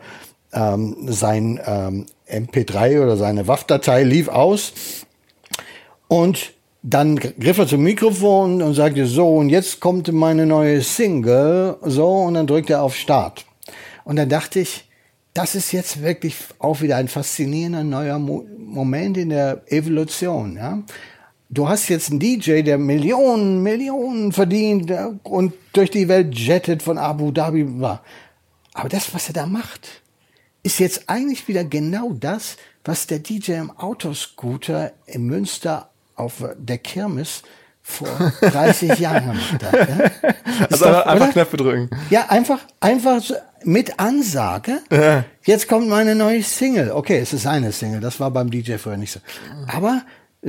MP3 oder seine WAV-Datei lief aus und dann griff er zum Mikrofon und sagte so, und jetzt kommt meine neue Single, so, und dann drückte er auf Start. Und dann dachte ich, das ist jetzt wirklich auch wieder ein faszinierender neuer Moment in der Evolution, ja. Du hast jetzt einen DJ, der Millionen verdient und durch die Welt jettet von Abu Dhabi. Aber das, was er da macht, ist jetzt eigentlich wieder genau das, was der DJ im Autoscooter in Münster auf der Kirmes vor 30 Jahren gemacht hat. Ja? Also einfach Knöpfe drücken. Ja, einfach so mit Ansage. Ja. Jetzt kommt meine neue Single. Okay, es ist eine Single. Das war beim DJ vorher nicht so. Aber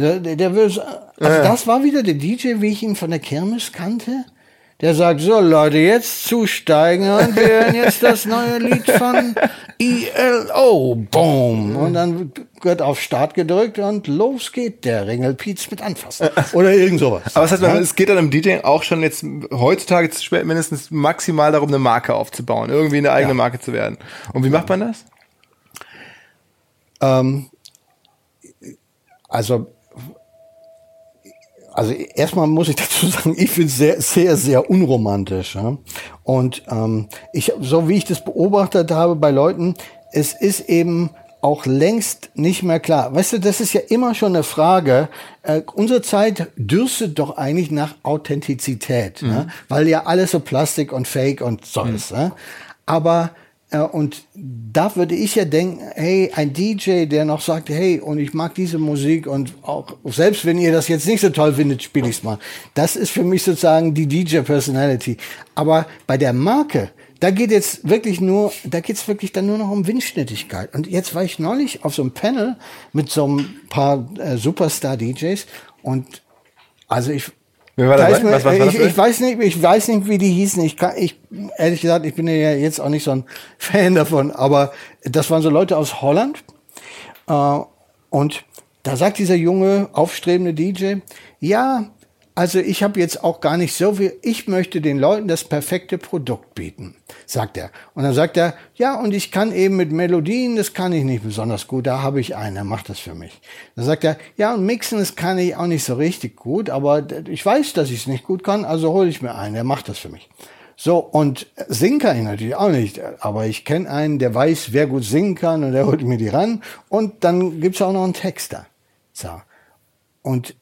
das war wieder der DJ, wie ich ihn von der Kirmes kannte. Der sagt, so Leute, jetzt zusteigen und wir hören jetzt das neue Lied von ELO. Boom. Und dann wird auf Start gedrückt und los geht der Ringelpiez mit Anfassen. Oder irgend sowas. Aber das heißt, es geht dann im DJing auch schon jetzt heutzutage mindestens maximal darum, eine Marke aufzubauen. Irgendwie eine eigene Marke zu werden. Und wie macht man das? Also erstmal muss ich dazu sagen, ich finde es sehr, sehr, sehr unromantisch. Ja? Und so wie ich das beobachtet habe bei Leuten, es ist eben auch längst nicht mehr klar. Weißt du, das ist ja immer schon eine Frage. Unsere Zeit dürstet doch eigentlich nach Authentizität, ne? Weil ja alles so Plastik und Fake und so ist. Ne? Aber und da würde ich ja denken, hey, ein DJ, der noch sagt, hey, und ich mag diese Musik und auch, selbst wenn ihr das jetzt nicht so toll findet, spiele ich's mal. Das ist für mich sozusagen die DJ-Personality. Aber bei der Marke, da geht's wirklich dann nur noch um Windschnittigkeit. Und jetzt war ich neulich auf so einem Panel mit so ein paar Superstar-DJs und also ich weiß nicht, wie die hießen. Ehrlich gesagt, ich bin ja jetzt auch nicht so ein Fan davon, aber das waren so Leute aus Holland. Und da sagt dieser junge, aufstrebende DJ, ja, also ich habe jetzt auch gar nicht so viel, ich möchte den Leuten das perfekte Produkt bieten, sagt er. Und dann sagt er, ja, und ich kann eben mit Melodien, das kann ich nicht besonders gut, da habe ich einen, der macht das für mich. Dann sagt er, ja, und mixen, das kann ich auch nicht so richtig gut, aber ich weiß, dass ich es nicht gut kann, also hole ich mir einen, der macht das für mich. So, und singen kann ich natürlich auch nicht, aber ich kenne einen, der weiß, wer gut singen kann, und der holt mir die ran, und dann gibt's auch noch einen Texter. So. Und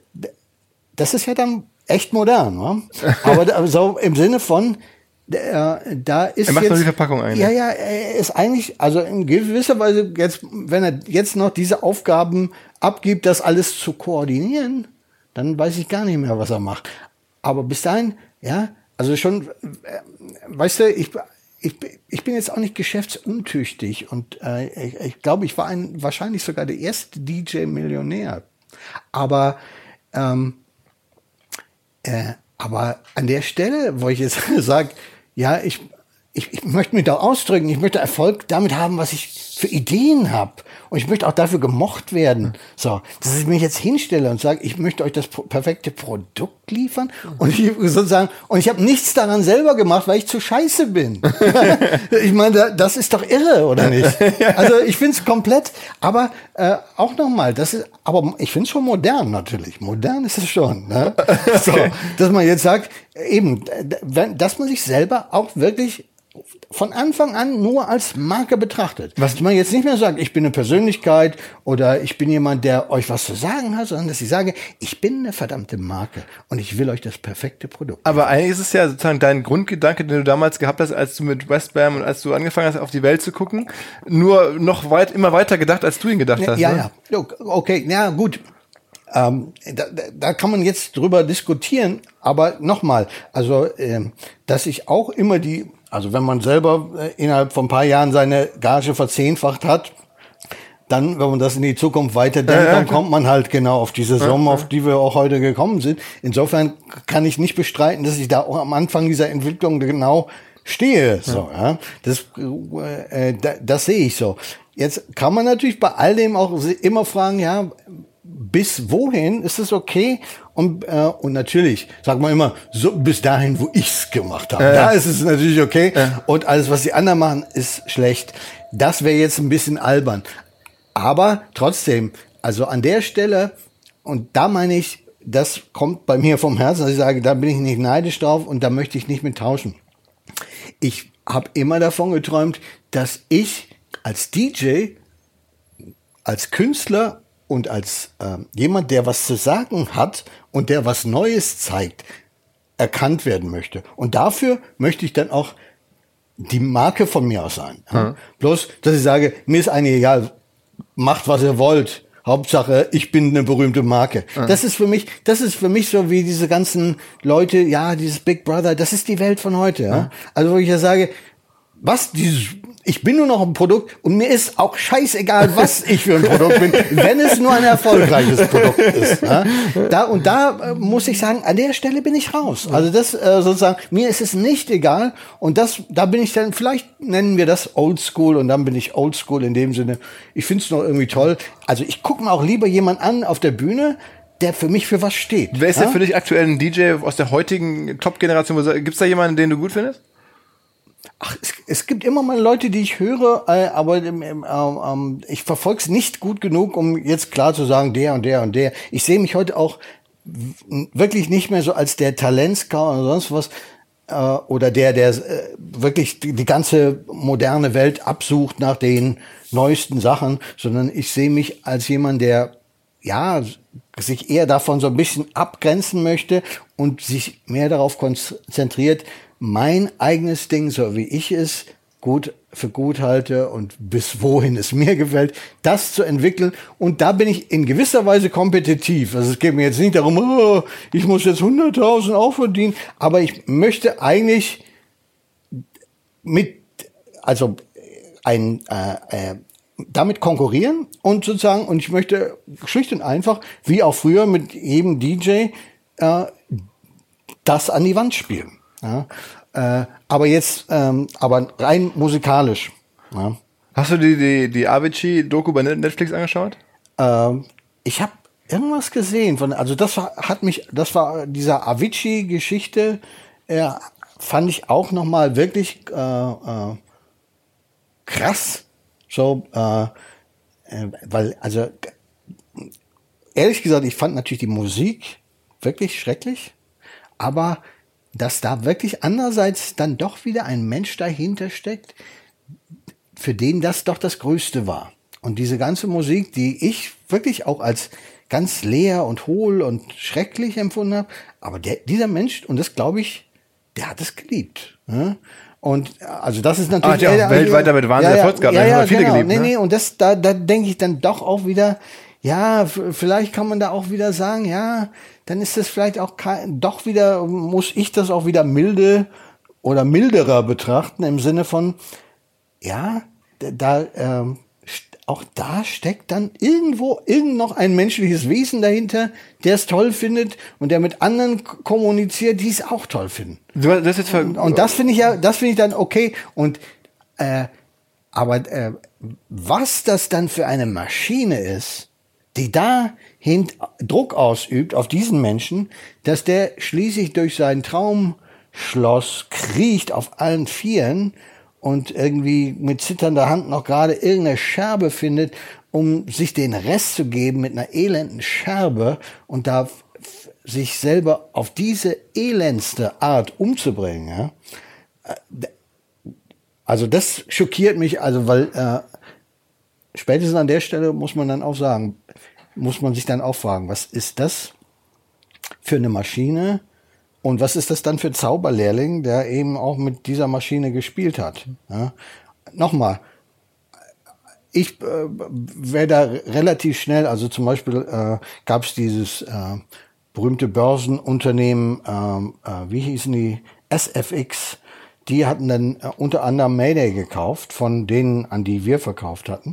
das ist ja dann echt modern, ne? Aber so im Sinne von, da ist er macht jetzt, nur die Verpackung ein. Ja, er ist eigentlich, also in gewisser Weise jetzt, wenn er jetzt noch diese Aufgaben abgibt, das alles zu koordinieren, dann weiß ich gar nicht mehr, was er macht. Aber bis dahin, ja, also schon, weißt du, ich bin jetzt auch nicht geschäftsuntüchtig und ich glaube, ich war wahrscheinlich sogar der erste DJ-Millionär. Aber an der Stelle, wo ich jetzt sage, ja, ich möchte mich da ausdrücken, ich möchte Erfolg damit haben, was ich für Ideen habe. Und ich möchte auch dafür gemocht werden. So, dass ich mich jetzt hinstelle und sage, ich möchte euch das perfekte Produkt liefern. Und ich habe nichts daran selber gemacht, weil ich zu scheiße bin. Ich meine, das ist doch irre, oder nicht? Also ich finde es komplett, aber auch nochmal, aber ich finde es schon modern natürlich. Modern ist es schon. Ne? So, dass man jetzt sagt, eben, dass man sich selber auch wirklich von Anfang an nur als Marke betrachtet. Was man jetzt nicht mehr sagt, ich bin eine Persönlichkeit oder ich bin jemand, der euch was zu sagen hat, sondern dass ich sage, ich bin eine verdammte Marke und ich will euch das perfekte Produkt. Aber eigentlich ist es ja sozusagen dein Grundgedanke, den du damals gehabt hast, als du mit Westbam und als du angefangen hast, auf die Welt zu gucken, nur noch immer weiter gedacht, als du ihn gedacht hast. Ja, ne? ja. Okay, ja gut. Da kann man jetzt drüber diskutieren, aber nochmal, also dass ich auch immer also wenn man selber innerhalb von ein paar Jahren seine Gage verzehnfacht hat, dann, wenn man das in die Zukunft weiterdenkt, dann kommt man halt genau auf diese Summe, auf die wir auch heute gekommen sind. Insofern kann ich nicht bestreiten, dass ich da auch am Anfang dieser Entwicklung genau stehe. So, ja. Das sehe ich so. Jetzt kann man natürlich bei all dem auch immer fragen, ja, bis wohin ist es okay? Und natürlich, sagt man immer, so bis dahin, wo ich's gemacht habe. Da ist es natürlich okay. Und alles, was die anderen machen, ist schlecht. Das wäre jetzt ein bisschen albern. Aber trotzdem, also an der Stelle, und da meine ich, das kommt bei mir vom Herzen, dass ich sage, da bin ich nicht neidisch drauf und da möchte ich nicht mit tauschen. Ich habe immer davon geträumt, dass ich als DJ, als Künstler und als jemand, der was zu sagen hat und der was Neues zeigt, erkannt werden möchte. Und dafür möchte ich dann auch die Marke von mir aus sein. Ja? Bloß, dass ich sage, mir ist eigentlich egal, macht, was ihr wollt. Hauptsache, ich bin eine berühmte Marke. Das ist für mich so wie diese ganzen Leute, ja, dieses Big Brother, das ist die Welt von heute. Ja? Also wo ich ja sage, ich bin nur noch ein Produkt und mir ist auch scheißegal, was ich für ein Produkt bin, wenn es nur ein erfolgreiches Produkt ist. Ja? Da muss ich sagen, an der Stelle bin ich raus. Also das sozusagen, mir ist es nicht egal und da bin ich dann, vielleicht nennen wir das Oldschool und dann bin ich Oldschool in dem Sinne, ich finde es noch irgendwie toll. Also ich gucke mir auch lieber jemand an auf der Bühne, der für mich für was steht. Wer ist denn für dich aktuell ein DJ aus der heutigen Top-Generation? Gibt's da jemanden, den du gut findest? Ach, es gibt immer mal Leute, die ich höre, aber ich verfolge es nicht gut genug, um jetzt klar zu sagen, der und der und der. Ich sehe mich heute auch wirklich nicht mehr so als der Talentscout oder sonst was, oder der wirklich die ganze moderne Welt absucht nach den neuesten Sachen, sondern ich sehe mich als jemand, der ja sich eher davon so ein bisschen abgrenzen möchte und sich mehr darauf konzentriert, mein eigenes Ding, so wie ich es für gut halte und bis wohin es mir gefällt, das zu entwickeln. Und da bin ich in gewisser Weise kompetitiv. Also es geht mir jetzt nicht darum, oh, ich muss jetzt 100.000 auch verdienen, aber ich möchte eigentlich damit konkurrieren und sozusagen, und ich möchte schlicht und einfach, wie auch früher mit jedem DJ, das an die Wand spielen. Ja, aber rein musikalisch. Ja. Hast du die Avicii-Doku bei Netflix angeschaut? Ich habe irgendwas gesehen das war dieser Avicii-Geschichte, fand ich auch nochmal wirklich krass. So, weil, also ehrlich gesagt, ich fand natürlich die Musik wirklich schrecklich, aber dass da wirklich andererseits dann doch wieder ein Mensch dahinter steckt, für den das doch das Größte war. Und diese ganze Musik, die ich wirklich auch als ganz leer und hohl und schrecklich empfunden habe, aber dieser Mensch, und das glaube ich, der hat es geliebt. Ne? Und also das ist natürlich weltweit damit wahnsinnig Erfolg gehabt, haben viele geliebt. Nee, und das da denke ich dann doch auch wieder, ja, vielleicht kann man da auch wieder sagen, ja, dann ist das vielleicht auch doch wieder, muss ich das auch wieder milde oder milderer betrachten im Sinne von, ja, auch da steckt dann irgendwo noch ein menschliches Wesen dahinter, der es toll findet und der mit anderen kommuniziert, die es auch toll finden. Das jetzt und das finde ich dann okay. Und aber was das dann für eine Maschine ist, die da Druck ausübt auf diesen Menschen, dass der schließlich durch sein Traumschloss kriecht auf allen Vieren und irgendwie mit zitternder Hand noch gerade irgendeine Scherbe findet, um sich den Rest zu geben mit einer elenden Scherbe und da sich selber auf diese elendste Art umzubringen. Ja? Also das schockiert mich, also weil spätestens an der Stelle muss man sich dann auch fragen, was ist das für eine Maschine und was ist das dann für ein Zauberlehrling, der eben auch mit dieser Maschine gespielt hat. Ja? Nochmal, ich wäre da relativ schnell, also zum Beispiel gab es dieses berühmte Börsenunternehmen, wie hießen die, SFX, die hatten dann unter anderem Mayday gekauft, von denen, an die wir verkauft hatten.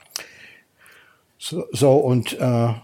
Und da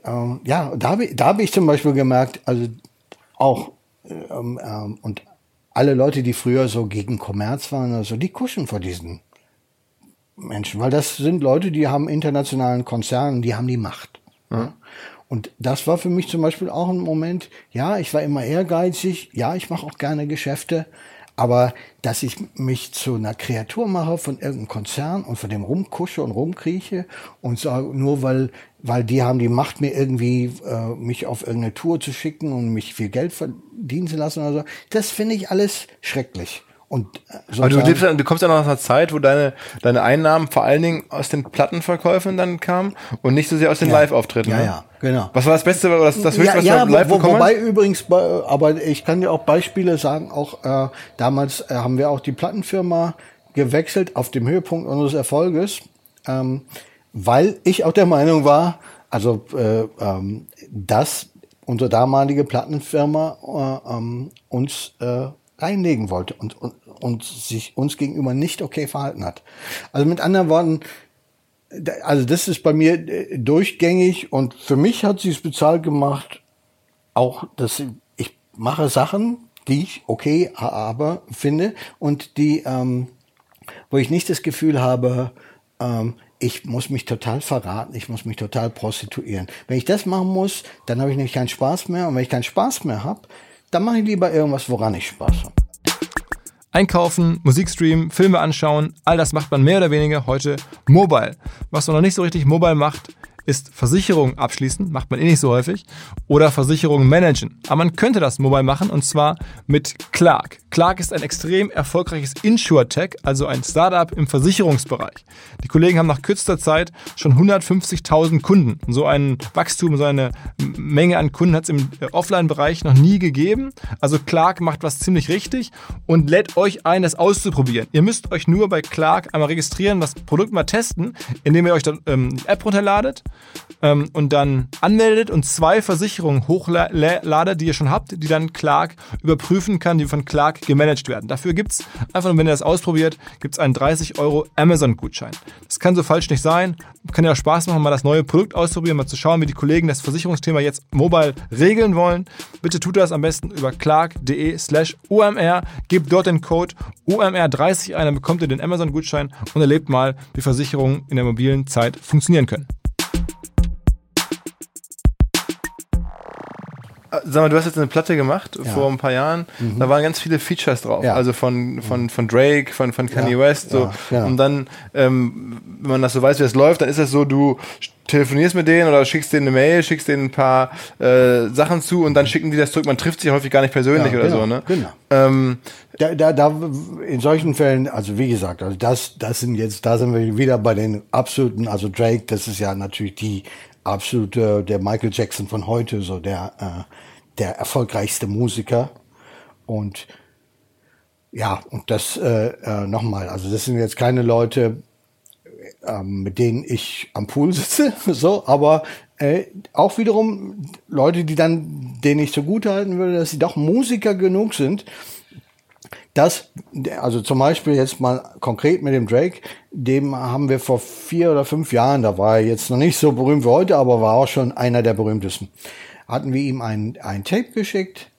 habe ich zum Beispiel gemerkt, also auch und alle Leute, die früher so gegen Kommerz waren oder so, die kuschen vor diesen Menschen, weil das sind Leute, die haben internationalen Konzernen, die haben die Macht. Ja. Und das war für mich zum Beispiel auch ein Moment, ja, ich war immer ehrgeizig, ja, ich mache auch gerne Geschäfte, aber dass ich mich zu einer Kreatur mache von irgendeinem Konzern und von dem rumkusche und rumkrieche und sage, nur weil die haben die Macht, mir irgendwie mich auf irgendeine Tour zu schicken und mich viel Geld verdienen zu lassen oder so, das finde ich alles schrecklich. Und aber du kommst ja noch aus einer Zeit, wo deine Einnahmen vor allen Dingen aus den Plattenverkäufen dann kamen und nicht so sehr aus den Live-Auftritten. Ja, ne? Ja, genau. Was war das Beste oder das Höchste, was du live bekommen hast? Wobei übrigens, aber ich kann dir auch Beispiele sagen, auch damals haben wir auch die Plattenfirma gewechselt auf dem Höhepunkt unseres Erfolges, weil ich auch der Meinung war, also dass unsere damalige Plattenfirma uns reinlegen wollte und sich uns gegenüber nicht okay verhalten hat. Also mit anderen Worten, also das ist bei mir durchgängig und für mich hat sie es bezahlt gemacht, auch dass ich mache Sachen, die ich okay aber finde und die, wo ich nicht das Gefühl habe, ich muss mich total verraten, ich muss mich total prostituieren. Wenn ich das machen muss, dann habe ich nämlich keinen Spaß mehr und wenn ich keinen Spaß mehr habe, dann mache ich lieber irgendwas, woran ich Spaß habe. Einkaufen, Musik streamen, Filme anschauen, all das macht man mehr oder weniger heute mobile. Was man noch nicht so richtig mobile macht, ist Versicherungen abschließen, macht man eh nicht so häufig, oder Versicherungen managen. Aber man könnte das mobile machen und zwar mit Clark. Clark ist ein extrem erfolgreiches Insurtech, also ein Startup im Versicherungsbereich. Die Kollegen haben nach kürzester Zeit schon 150.000 Kunden. So ein Wachstum, so eine Menge an Kunden hat es im Offline-Bereich noch nie gegeben. Also Clark macht was ziemlich richtig und lädt euch ein, das auszuprobieren. Ihr müsst euch nur bei Clark einmal registrieren, das Produkt mal testen, indem ihr euch dann die App runterladet und dann anmeldet und 2 Versicherungen hochladet, die ihr schon habt, die dann Clark überprüfen kann, die von Clark gemanagt werden. Dafür gibt's einfach nur, wenn ihr das ausprobiert, gibt's einen 30 € Amazon-Gutschein. Das kann so falsch nicht sein. Kann ja auch Spaß machen, mal das neue Produkt auszuprobieren, mal zu schauen, wie die Kollegen das Versicherungsthema jetzt mobile regeln wollen. Bitte tut das am besten über clark.de/OMR. Gebt dort den Code OMR30 ein, dann bekommt ihr den Amazon-Gutschein und erlebt mal, wie Versicherungen in der mobilen Zeit funktionieren können. Sag mal, du hast jetzt eine Platte gemacht vor ein paar Jahren. Da waren ganz viele Features drauf. Ja. Also von Drake, von Kanye West. So. Ja. Und dann, wenn man das so weiß, wie das läuft, dann ist das so, du telefonierst mit denen oder schickst denen eine Mail, schickst denen ein paar Sachen zu und dann schicken die das zurück. Man trifft sich häufig gar nicht persönlich oder so. Ne? Genau. Da in solchen Fällen, also wie gesagt, also da sind wir wieder bei den absoluten, also Drake, das ist ja natürlich die absolute, der Michael Jackson von heute, so der erfolgreichste Musiker. Und ja, und das nochmal, also das sind jetzt keine Leute, mit denen ich am Pool sitze, so, aber auch wiederum Leute, denen ich zugutehalten würde, dass sie doch Musiker genug sind, Also zum Beispiel jetzt mal konkret mit dem Drake, dem haben wir vor 4 oder 5 Jahren, da war er jetzt noch nicht so berühmt wie heute, aber war auch schon einer der berühmtesten, hatten wir ihm ein Tape geschickt,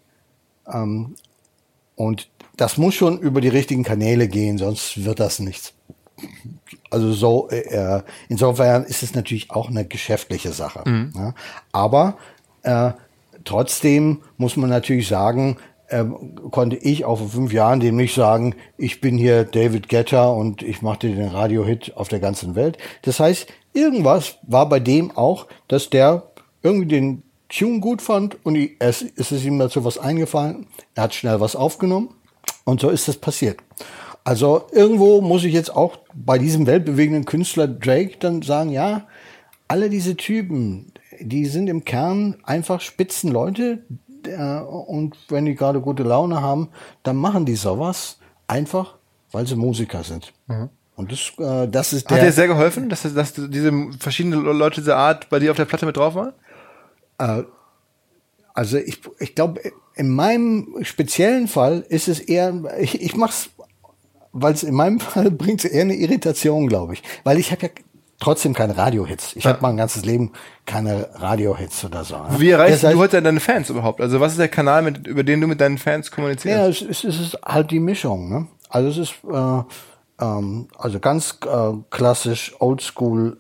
und das muss schon über die richtigen Kanäle gehen, sonst wird das nichts. Also so, insofern ist es natürlich auch eine geschäftliche Sache. Ja? Aber trotzdem muss man natürlich sagen, konnte ich auch vor 5 Jahren dem nicht sagen, ich bin hier David Guetta und ich mache den Radio-Hit auf der ganzen Welt. Das heißt, irgendwas war bei dem auch, dass der irgendwie den Tune gut fand und es ist ihm dazu was eingefallen. Er hat schnell was aufgenommen und so ist das passiert. Also irgendwo muss ich jetzt auch bei diesem weltbewegenden Künstler Drake dann sagen, ja, alle diese Typen, die sind im Kern einfach Spitzenleute, und wenn die gerade gute Laune haben, dann machen die sowas einfach, weil sie Musiker sind. Und das ist der... Hat dir sehr geholfen, dass diese verschiedenen Leute dieser Art bei dir auf der Platte mit drauf waren? Also ich glaube, in meinem speziellen Fall ist es eher, ich mach's, weil es in meinem Fall bringt es eher eine Irritation, glaube ich. Weil ich habe ja trotzdem keine Radio-Hits. Ich habe mein ganzes Leben keine Radio-Hits oder so. Wie erreichst du heute deine Fans überhaupt? Also was ist der Kanal, über den du mit deinen Fans kommunizierst? Ja, es ist halt die Mischung. Ne? Also es ist also ganz klassisch Oldschool,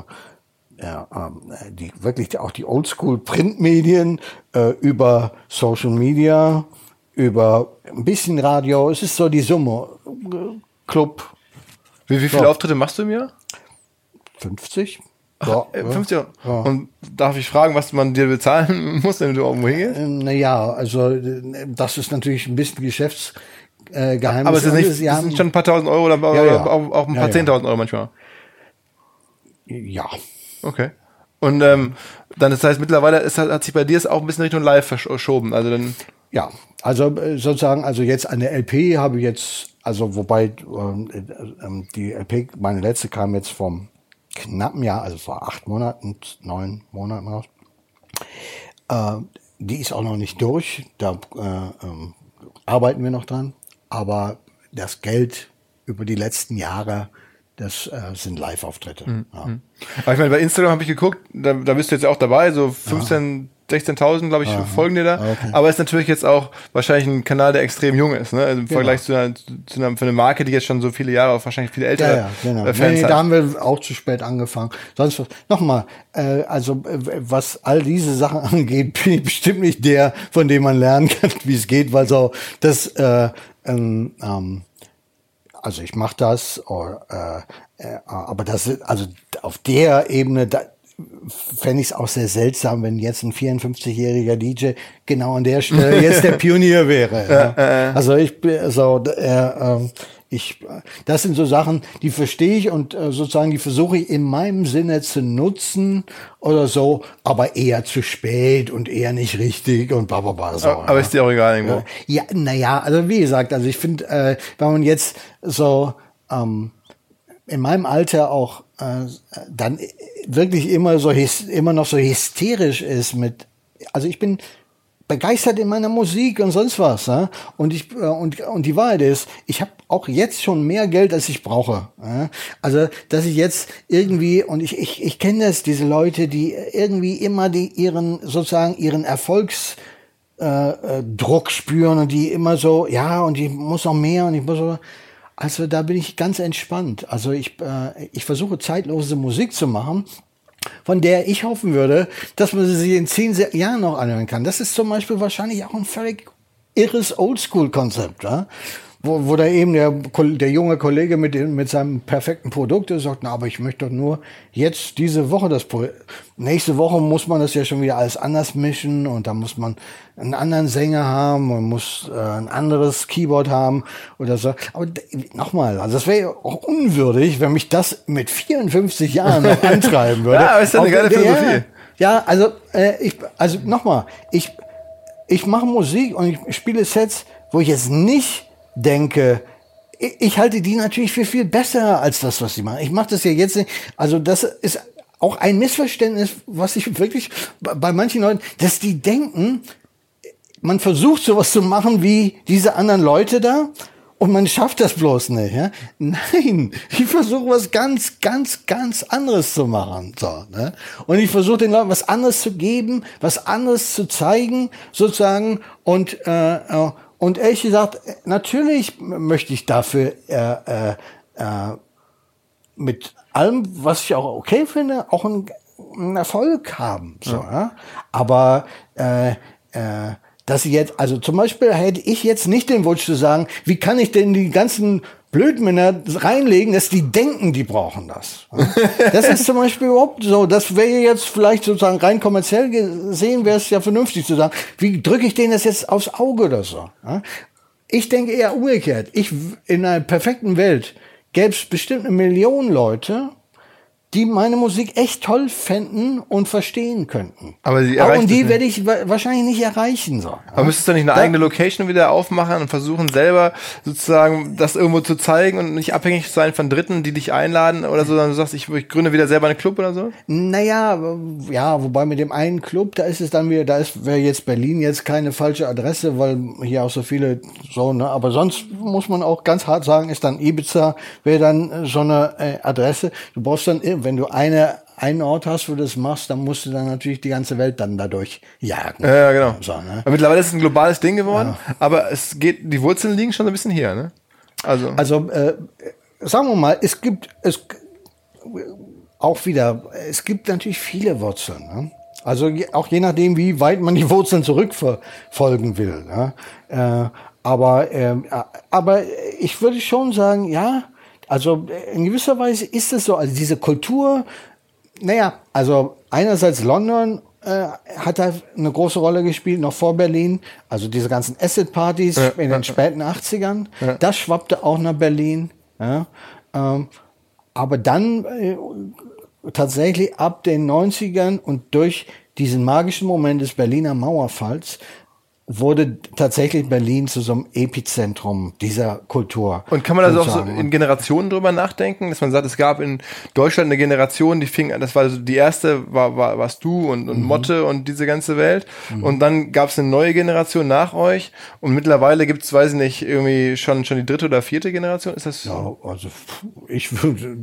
wirklich auch die Oldschool-Printmedien, über Social Media, über ein bisschen Radio. Es ist so die Summe. Club. Wie viele Auftritte machst du im Jahr? 50. Ja, 50. Ja. Und darf ich fragen, was man dir bezahlen muss, wenn du irgendwo hingehst? Naja, also das ist natürlich ein bisschen Geschäftsgeheimnis. Aber es ist sind schon ein paar tausend Euro oder auch ein paar 10.000 Euro manchmal. Ja. Okay. Und dann, das heißt, mittlerweile hat sich bei dir es auch ein bisschen Richtung Live verschoben. Also dann. Ja, also sozusagen, also jetzt eine LP habe ich jetzt, also wobei die LP, meine letzte kam jetzt vom knappen Jahr, also vor 9 Monaten raus. Die ist auch noch nicht durch, da arbeiten wir noch dran, aber das Geld über die letzten Jahre, das sind Live-Auftritte. Ja. Aber ich meine, bei Instagram habe ich geguckt, da bist du jetzt auch dabei, so 16.000, glaube ich, folgen dir da. Okay. Aber ist natürlich jetzt auch wahrscheinlich ein Kanal, der extrem jung ist, ne? Also im Vergleich zu einer Marke, die jetzt schon so viele Jahre, auch wahrscheinlich viele ältere Fans hat. Da haben wir auch zu spät angefangen. Sonst nochmal, also was all diese Sachen angeht, bin ich bestimmt nicht der, von dem man lernen kann, wie es geht, weil so das also ich mache das, aber das ist, also auf der Ebene, da fände ich es auch sehr seltsam, wenn jetzt ein 54-jähriger DJ genau an der Stelle jetzt der Pionier wäre. Also das sind so Sachen, die verstehe ich und sozusagen die versuche ich in meinem Sinne zu nutzen oder so, aber eher zu spät und eher nicht richtig und bla bla bla. So, aber ist dir auch egal irgendwo? Ja, naja, also wie gesagt, also ich finde, wenn man jetzt so in meinem Alter auch dann wirklich immer noch so hysterisch ist mit, also ich bin begeistert in meiner Musik und sonst was, ja? Und die Wahrheit ist, ich habe auch jetzt schon mehr Geld, als ich brauche. Ja? Also, dass ich jetzt irgendwie, und ich kenne das, diese Leute, die irgendwie immer ihren Erfolgsdruck spüren und die immer so, ja, und ich muss noch mehr und ich muss so. Also da bin ich ganz entspannt. Also ich versuche zeitlose Musik zu machen, von der ich hoffen würde, dass man sie sich in 10 Jahren noch anhören kann. Das ist zum Beispiel wahrscheinlich auch ein völlig irres Oldschool-Konzept, ja? Wo da eben der junge Kollege mit seinem perfekten Produkt sagt, na, aber ich möchte doch nur jetzt diese Woche nächste Woche muss man das ja schon wieder alles anders mischen und da muss man einen anderen Sänger haben und muss ein anderes Keyboard haben oder so. Aber nochmal, also das wäre ja auch unwürdig, wenn mich das mit 54 Jahren noch antreiben würde. Ja, aber ist ja eine geile Philosophie. Ja, also nochmal, ich mache Musik und ich spiele Sets, wo ich jetzt nicht denke, ich halte die natürlich für viel besser als das, was sie machen. Ich mache das ja jetzt nicht. Also das ist auch ein Missverständnis, was ich wirklich bei manchen Leuten, dass die denken, man versucht sowas zu machen wie diese anderen Leute da und man schafft das bloß nicht. Ja? Nein, ich versuche was ganz, ganz, ganz anderes zu machen. So, ne? Und ich versuche den Leuten was anderes zu geben, was anderes zu zeigen, sozusagen. Und ehrlich gesagt, natürlich möchte ich dafür mit allem, was ich auch okay finde, auch einen Erfolg haben. So, ja? Aber dass ich jetzt, also zum Beispiel hätte ich jetzt nicht den Wunsch zu sagen, wie kann ich denn die ganzen Blödmänner reinlegen, dass die denken, die brauchen das. Das ist zum Beispiel überhaupt so. Das wäre jetzt vielleicht sozusagen rein kommerziell gesehen, wäre es ja vernünftig zu sagen, wie drücke ich denen das jetzt aufs Auge oder so. Ich denke eher umgekehrt. In einer perfekten Welt gäbe es bestimmt 1 Million Leute, die meine Musik echt toll fänden und verstehen könnten. Aber und die werde ich wahrscheinlich nicht erreichen. So. Aber müsstest du nicht eine eigene Location wieder aufmachen und versuchen selber sozusagen das irgendwo zu zeigen und nicht abhängig sein von Dritten, die dich einladen oder so, sondern du sagst, ich gründe wieder selber einen Club oder so? Naja, ja, wobei mit dem einen Club, da ist es dann wieder, wäre jetzt Berlin jetzt keine falsche Adresse, weil hier auch so viele so, ne, aber sonst muss man auch ganz hart sagen, ist dann Ibiza, wäre dann so eine Adresse. Du brauchst dann, wenn du einen Ort hast, wo du das machst, dann musst du dann natürlich die ganze Welt dann dadurch jagen. Ja, genau. So, ne? Mittlerweile ist es ein globales Ding geworden, aber die Wurzeln liegen schon so ein bisschen hier, ne? Also sagen wir mal, es gibt natürlich viele Wurzeln, ne? Also auch je nachdem, wie weit man die Wurzeln zurückverfolgen will. Ne? Aber ich würde schon sagen, ja, also in gewisser Weise ist es so, also diese Kultur, naja, also einerseits London hat da eine große Rolle gespielt, noch vor Berlin, also diese ganzen Acid-Partys in den späten 80ern, das schwappte auch nach Berlin, ja, aber dann tatsächlich ab den 90ern und durch diesen magischen Moment des Berliner Mauerfalls wurde tatsächlich Berlin zu so einem Epizentrum dieser Kultur. Und kann man also auch so in Generationen drüber nachdenken, dass man sagt, es gab in Deutschland eine Generation, die fing an, das war so die erste, warst du und Motte und diese ganze Welt. Und dann gab es eine neue Generation nach euch und mittlerweile gibt es, weiß ich nicht, irgendwie schon die 3. oder 4. Generation? Ist das? Ja, also ich würde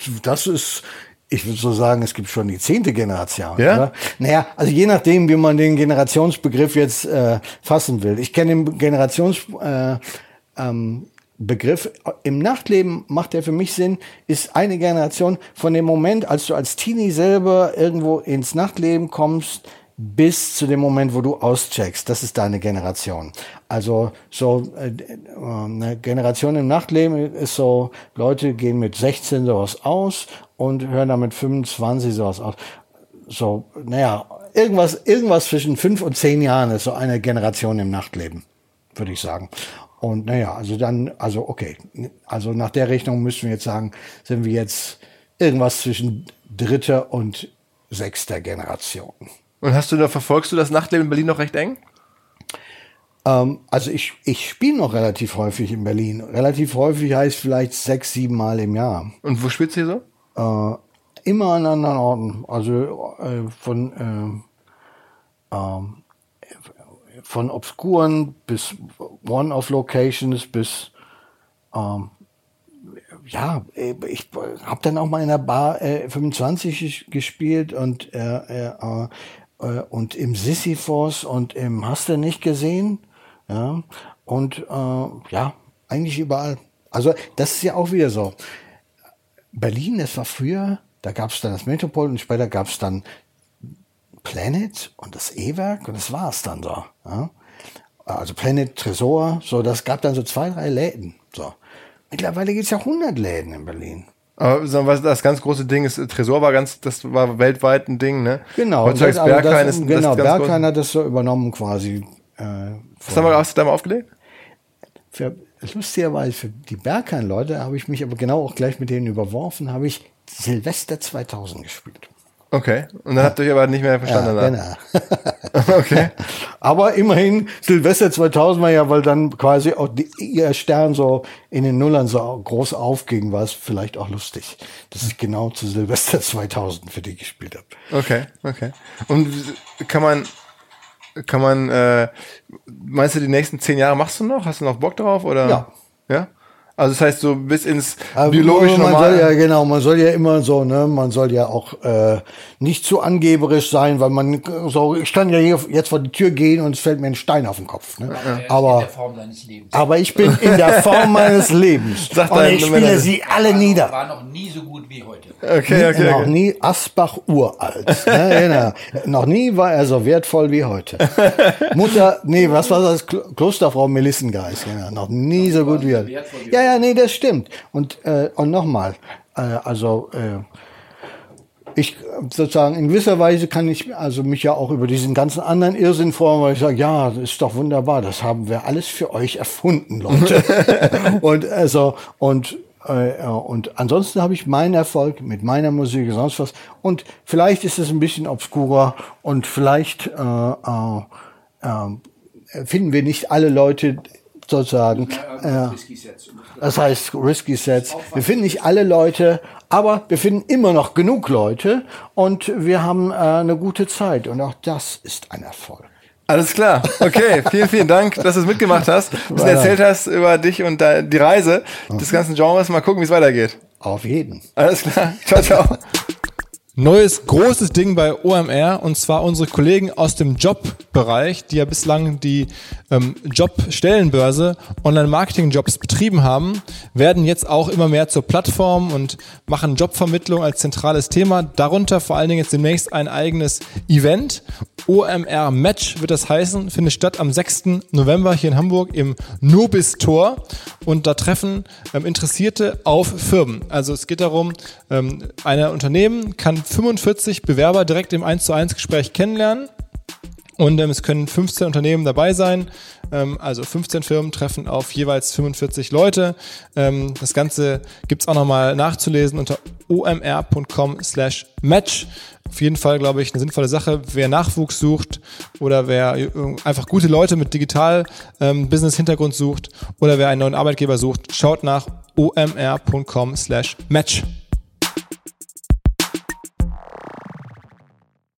so sagen, es gibt schon die 10. Generation. Ja? Oder? Naja, also je nachdem, wie man den Generationsbegriff jetzt fassen will. Ich kenne den Generationsbegriff im Nachtleben, macht der für mich Sinn, ist eine Generation von dem Moment, als du als Teenie selber irgendwo ins Nachtleben kommst, bis zu dem Moment, wo du auscheckst. Das ist deine Generation. Also so eine Generation im Nachtleben ist so, Leute gehen mit 16 sowas aus und hören dann mit 25 sowas aus. So, naja, irgendwas zwischen 5 und 10 Jahren ist so eine Generation im Nachtleben, würde ich sagen. Und naja, okay. Also nach der Rechnung müssen wir jetzt sagen, sind wir jetzt irgendwas zwischen 3. und 6. Generation. Und verfolgst du das Nachtleben in Berlin noch recht eng? Also ich spiele noch relativ häufig in Berlin. Relativ häufig heißt vielleicht 6, 7 Mal im Jahr. Und wo spielst du hier so? Immer an anderen Orten. Also von Obskuren bis One-Off-Locations bis ich habe dann auch mal in der Bar 25 gespielt und im Sisyphos und im Hast du nicht gesehen, ja, und eigentlich überall. Also das ist ja auch wieder so. Berlin, das war früher, da gab es dann das Metropol und später gab es dann Planet und das E-Werk und das war es dann so. Ja? Also Planet, Tresor, so, das gab dann so 2, 3 Läden. So. Mittlerweile gibt es ja 100 Läden in Berlin. Aber das ganz große Ding ist, Tresor das war weltweit ein Ding, ne? Genau. Heutzutage Berghain ist genau, Berghain hat das so übernommen quasi. Hast du da mal aufgelegt? Lustigerweise für die Berghain-Leute habe ich mich aber genau auch gleich mit denen überworfen, habe ich Silvester 2000 gespielt. Okay, und dann habt ihr euch aber nicht mehr verstanden. Ja, genau. Okay. Aber immerhin, Silvester 2000 war ja, weil dann quasi auch ihr Stern so in den Nullern so groß aufging, war es vielleicht auch lustig, dass ich genau zu Silvester 2000 für die gespielt habe. Okay. Und kann man, meinst du, die nächsten 10 Jahre machst du noch? Hast du noch Bock drauf? Oder? Ja. Ja? Also das heißt so bis ins Aber biologische man Normal. soll ja, genau, man soll ja immer so, ne, man soll ja auch nicht zu angeberisch sein, weil man so, ich kann ja hier jetzt vor die Tür gehen und es fällt mir ein Stein auf den Kopf. Ne? Aber ich bin in der Form meines Lebens. Sagt Und dein- ich spiele sie alle nieder. War noch nie so gut wie heute. Noch nie Asbach uralt. Ne, genau. Noch nie war er so wertvoll wie heute. Was war das? Klosterfrau Melissengeist. Genau. Noch nie so gut wie heute. Ja, nee, das stimmt. Und nochmal, ich sozusagen in gewisser Weise kann ich also mich ja auch über diesen ganzen anderen Irrsinn freuen, weil ich sage, ja, das ist doch wunderbar, das haben wir alles für euch erfunden, Leute. Und ansonsten habe ich meinen Erfolg mit meiner Musik und sonst was. Und vielleicht ist es ein bisschen obskurer und vielleicht finden wir nicht alle Leute sozusagen. Das heißt Risky Sets. Wir finden nicht alle Leute, aber wir finden immer noch genug Leute und wir haben eine gute Zeit. Und auch das ist ein Erfolg. Alles klar. Okay, vielen, vielen Dank, dass du es mitgemacht hast, ein bisschen erzählt hast über dich und die Reise des ganzen Genres. Mal gucken, wie es weitergeht. Auf jeden. Alles klar. Ciao, ciao. Neues großes Ding bei OMR, und zwar unsere Kollegen aus dem Jobbereich, die ja bislang die Jobstellenbörse Online-Marketing-Jobs betrieben haben, werden jetzt auch immer mehr zur Plattform und machen Jobvermittlung als zentrales Thema. Darunter vor allen Dingen jetzt demnächst ein eigenes Event. OMR Match wird das heißen, findet statt am 6. November hier in Hamburg im Nobis Tor, und da treffen Interessierte auf Firmen. Also es geht darum, ein Unternehmen kann 45 Bewerber direkt im 1:1 Gespräch kennenlernen. Und es können 15 Unternehmen dabei sein, also 15 Firmen treffen auf jeweils 45 Leute. Das Ganze gibt's auch nochmal nachzulesen unter omr.com/match. Auf jeden Fall, glaube ich, eine sinnvolle Sache. Wer Nachwuchs sucht oder wer einfach gute Leute mit Digital-Business-Hintergrund sucht oder wer einen neuen Arbeitgeber sucht, schaut nach omr.com/match.